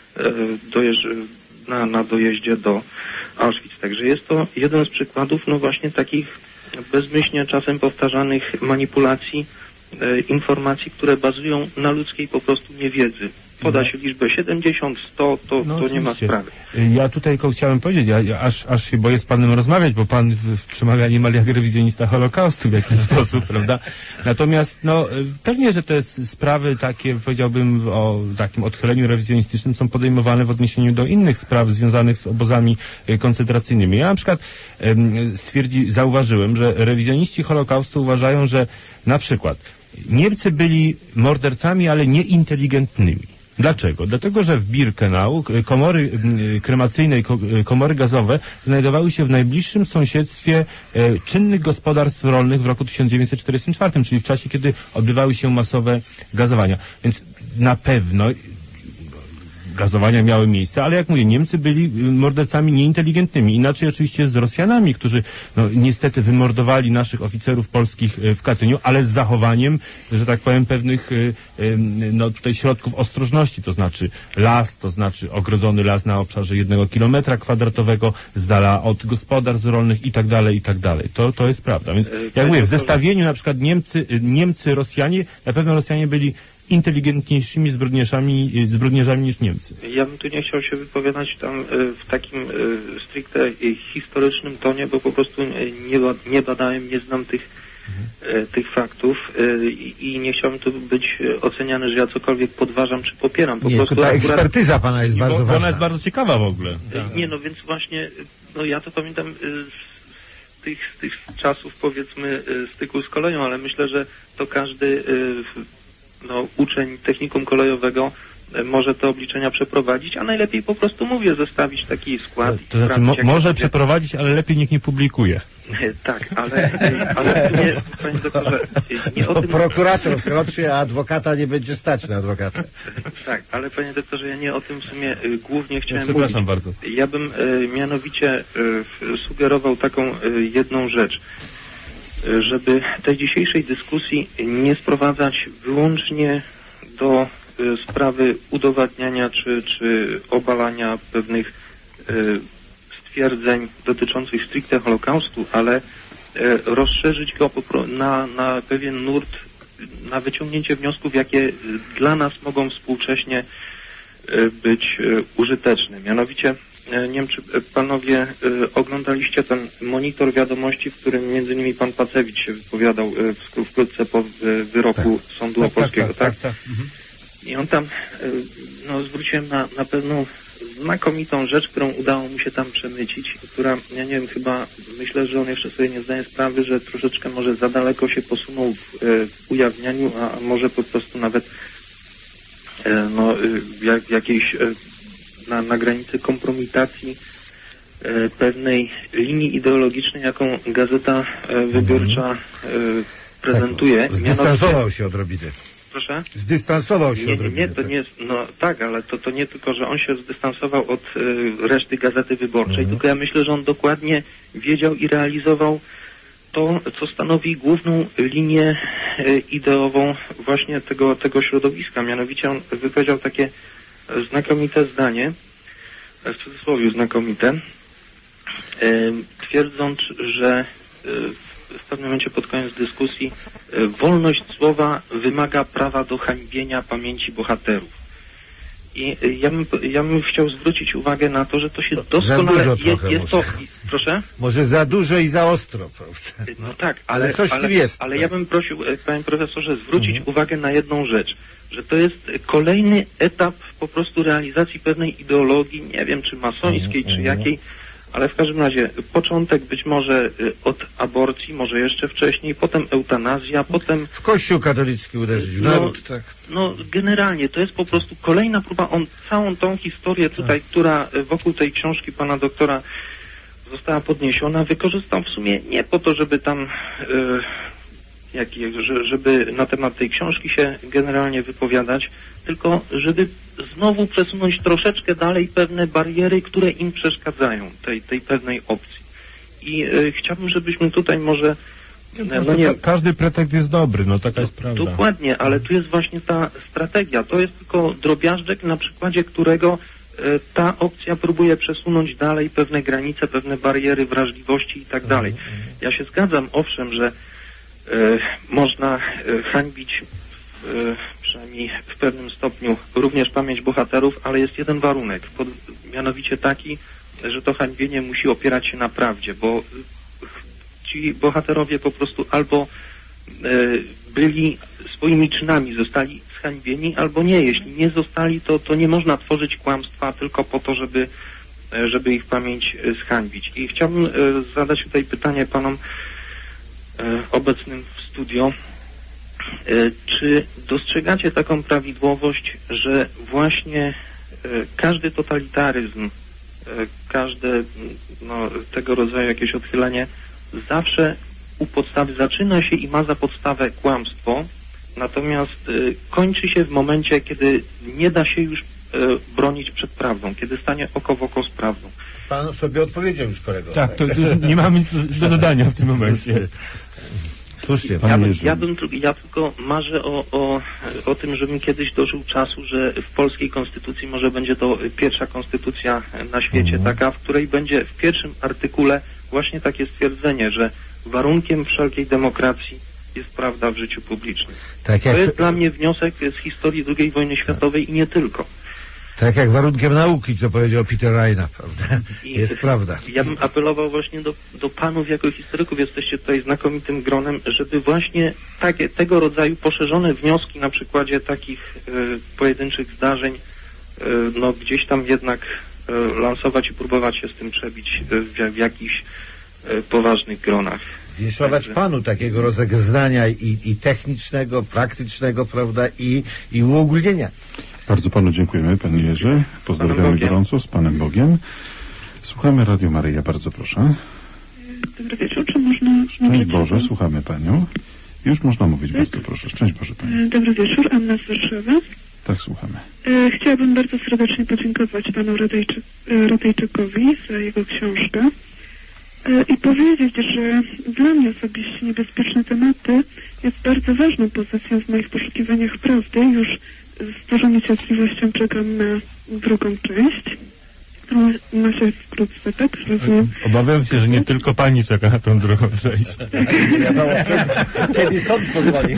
na dojeździe do Auschwitz. Także jest to jeden z przykładów, no właśnie takich bezmyślnie czasem powtarzanych manipulacji, informacji, które bazują na ludzkiej po prostu niewiedzy. Poda się liczbę 70, 100, to nie ma sprawy. Ja tutaj chciałem powiedzieć, ja aż się boję z panem rozmawiać, bo pan przemawia niemal jak rewizjonista Holokaustu w jakiś sposób, prawda? Natomiast, no, pewnie, że te sprawy takie, powiedziałbym, o takim odchyleniu rewizjonistycznym są podejmowane w odniesieniu do innych spraw związanych z obozami koncentracyjnymi. Ja na przykład zauważyłem, że rewizjoniści Holokaustu uważają, że na przykład Niemcy byli mordercami, ale nieinteligentnymi. Dlaczego? Dlatego, że w Birkenau komory kremacyjne i komory gazowe znajdowały się w najbliższym sąsiedztwie czynnych gospodarstw rolnych w roku 1944, czyli w czasie, kiedy odbywały się masowe gazowania. Więc na pewno gazowania miały miejsce, ale jak mówię, Niemcy byli mordercami nieinteligentnymi. Inaczej oczywiście z Rosjanami, którzy niestety wymordowali naszych oficerów polskich w Katyniu, ale z zachowaniem, że tak powiem, pewnych tutaj środków ostrożności, to znaczy las, to znaczy ogrodzony las na obszarze 1 kilometra kwadratowego, z dala od gospodarstw rolnych i tak dalej, i tak dalej. To jest prawda. Więc jak mówię, w zestawieniu na przykład Niemcy, Rosjanie, na pewno Rosjanie byli inteligentniejszymi zbrodniarzami niż Niemcy. Ja bym tu nie chciał się wypowiadać tam w takim stricte historycznym tonie, bo po prostu nie badałem, nie znam tych faktów i nie chciałbym tu być oceniany, że ja cokolwiek podważam czy popieram. Po prostu ta ekspertyza pana jest bardzo ważna. Ona jest bardzo ciekawa w ogóle. Nie, no więc właśnie, no ja to pamiętam z tych czasów, powiedzmy, styku z koleją, ale myślę, że to każdy uczeń technikum kolejowego może te obliczenia przeprowadzić, a najlepiej po prostu zestawić taki skład. To znaczy może przeprowadzić, ale lepiej nikt nie publikuje. Tak, ale nie, panie doktorze, nie o tym... Prokurator wkroczy, a adwokata nie będzie stać na adwokata. Tak, ale panie doktorze, ja nie o tym w sumie głównie chciałem mówić. Przepraszam bardzo. Ja bym mianowicie sugerował taką jedną rzecz, żeby tej dzisiejszej dyskusji nie sprowadzać wyłącznie do sprawy udowadniania czy obalania pewnych stwierdzeń dotyczących stricte Holokaustu, ale rozszerzyć go na pewien nurt, na wyciągnięcie wniosków, jakie dla nas mogą współcześnie być użyteczne. Mianowicie, nie wiem, czy panowie oglądaliście ten monitor wiadomości, w którym między innymi pan Pacewicz się wypowiadał wkrótce po wyroku Sądu Opolskiego, tak? Mhm. I on tam, zwróciłem na pewną znakomitą rzecz, którą udało mu się tam przemycić, która, ja nie wiem, chyba myślę, że on jeszcze sobie nie zdaje sprawy, że troszeczkę może za daleko się posunął w ujawnianiu, a może po prostu nawet jakiejś na granicy kompromitacji pewnej linii ideologicznej, jaką Gazeta Wyborcza prezentuje. Tak, zdystansował się od odrobiny. Proszę? Zdystansował się od odrobiny. Nie, to nie jest, no tak, ale to nie tylko, że on się zdystansował od reszty Gazety Wyborczej, tylko ja myślę, że on dokładnie wiedział i realizował to, co stanowi główną linię ideową właśnie tego środowiska. Mianowicie on wypowiedział takie znakomite zdanie, w cudzysłowie znakomite, twierdząc, że w pewnym momencie pod koniec dyskusji wolność słowa wymaga prawa do hańbienia pamięci bohaterów. I ja bym chciał zwrócić uwagę na to, że to się doskonale... Proszę? Może za dużo i za ostro, prawda? No tak, ale coś w tym jest. Ale ja bym prosił, panie profesorze, zwrócić uwagę na jedną rzecz, że to jest kolejny etap po prostu realizacji pewnej ideologii, nie wiem czy masońskiej, czy jakiej, ale w każdym razie początek być może od aborcji, może jeszcze wcześniej, potem eutanazja, potem... W Kościół katolicki uderzyć, w naród, tak. No generalnie to jest po prostu kolejna próba, on całą tą historię tutaj, która wokół tej książki pana doktora została podniesiona, wykorzystał w sumie nie po to, żeby tam żeby na temat tej książki się generalnie wypowiadać, tylko żeby znowu przesunąć troszeczkę dalej pewne bariery, które im przeszkadzają, tej pewnej opcji. I chciałbym, żebyśmy tutaj może... Każdy pretekst jest dobry, no taka jest prawda. Dokładnie, ale tu jest właśnie ta strategia. To jest tylko drobiażdżek, na przykładzie którego ta opcja próbuje przesunąć dalej pewne granice, pewne bariery wrażliwości i tak dalej. Ja się zgadzam, owszem, że można hańbić przynajmniej w pewnym stopniu również pamięć bohaterów, ale jest jeden warunek, mianowicie taki, że to hańbienie musi opierać się na prawdzie, bo ci bohaterowie po prostu albo byli swoimi czynami, zostali zhańbieni, albo nie. Jeśli nie zostali, to nie można tworzyć kłamstwa tylko po to, żeby ich pamięć zhańbić. I chciałbym zadać tutaj pytanie panom obecnym w studio. Czy dostrzegacie taką prawidłowość, że właśnie każdy totalitaryzm, każde tego rodzaju jakieś odchylenie zawsze u podstawy zaczyna się i ma za podstawę kłamstwo, natomiast kończy się w momencie, kiedy nie da się już bronić przed prawdą, kiedy stanie oko w oko z prawdą. Pan sobie odpowiedział już, kolego. Tak, to już nie mamy nic do dodania w tym momencie. Słusznie. Ja tylko marzę o tym, żebym kiedyś dożył czasu, że w polskiej konstytucji może będzie to pierwsza konstytucja na świecie taka, w której będzie w pierwszym artykule właśnie takie stwierdzenie, że warunkiem wszelkiej demokracji jest prawda w życiu publicznym. Tak to jest dla mnie wniosek z historii II wojny światowej i nie tylko. Tak jak warunkiem nauki, co powiedział Peter Raina, prawda? Jest prawda. Ja bym apelował właśnie do panów jako historyków, jesteście tutaj znakomitym gronem, żeby właśnie tego rodzaju poszerzone wnioski na przykładzie takich pojedynczych zdarzeń gdzieś tam jednak lansować i próbować się z tym przebić w jakichś poważnych gronach. Wieszować panu takiego rozeznania i technicznego, praktycznego, prawda, i uogólnienia. Bardzo panu dziękujemy, panie Jerzy. Pozdrawiamy gorąco, z Panem Bogiem. Słuchamy Radio Maryja, bardzo proszę. Dobry wieczór, czy można... Szczęść Boże, słuchamy panią. Już można mówić, bardzo proszę. Szczęść Boże, pani. Dobry wieczór, Anna z Warszawy. Tak, słuchamy. Chciałabym bardzo serdecznie podziękować panu Ratajczykowi za jego książkę i powiedzieć, że dla mnie osobiście niebezpieczne tematy jest bardzo ważną pozycją w moich poszukiwaniach prawdy. Już z dużą niecierpliwością czekam na drugą część, którą ma się wkrótce, tak? Rozumiem. Obawiam się, że nie tylko pani czeka na tą drugą część. Kiedy stąd pozwoli?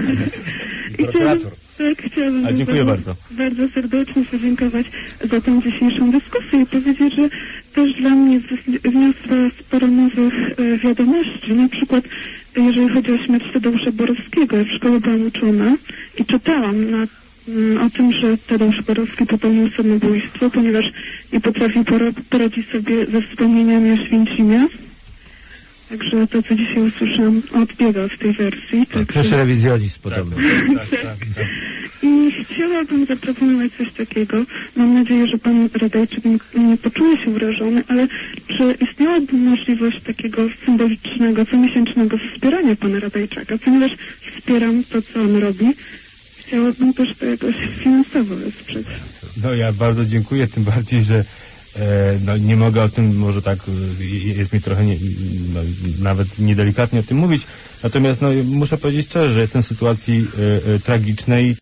Chciałabym dziękuję bardzo serdecznie podziękować za tę dzisiejszą dyskusję i powiedzieć, że też dla mnie wniosła sporo nowych wiadomości. Na przykład, jeżeli chodzi o śmierć Tadeusza Borowskiego, ja w szkole byłam uczona i czytałam o tym, że Tadeusz Borowski popełnił samobójstwo, ponieważ nie potrafił poradzić sobie ze wspomnieniami o Święcimie. Także to, co dzisiaj usłyszałam, odbiega w tej wersji. Też rewizjonizm podobny. I chciałabym zaproponować coś takiego. Mam nadzieję, że pan Radajczyk nie poczuje się urażony, ale czy istniałaby możliwość takiego symbolicznego, comiesięcznego wspierania pana Radajczaka? Ponieważ wspieram to, co on robi, chciałabym też to jakoś finansowo wesprzeć. No ja bardzo dziękuję, tym bardziej, że no, nie mogę o tym, może tak jest mi trochę nawet niedelikatnie o tym mówić, natomiast no, muszę powiedzieć szczerze, że jestem w sytuacji tragicznej.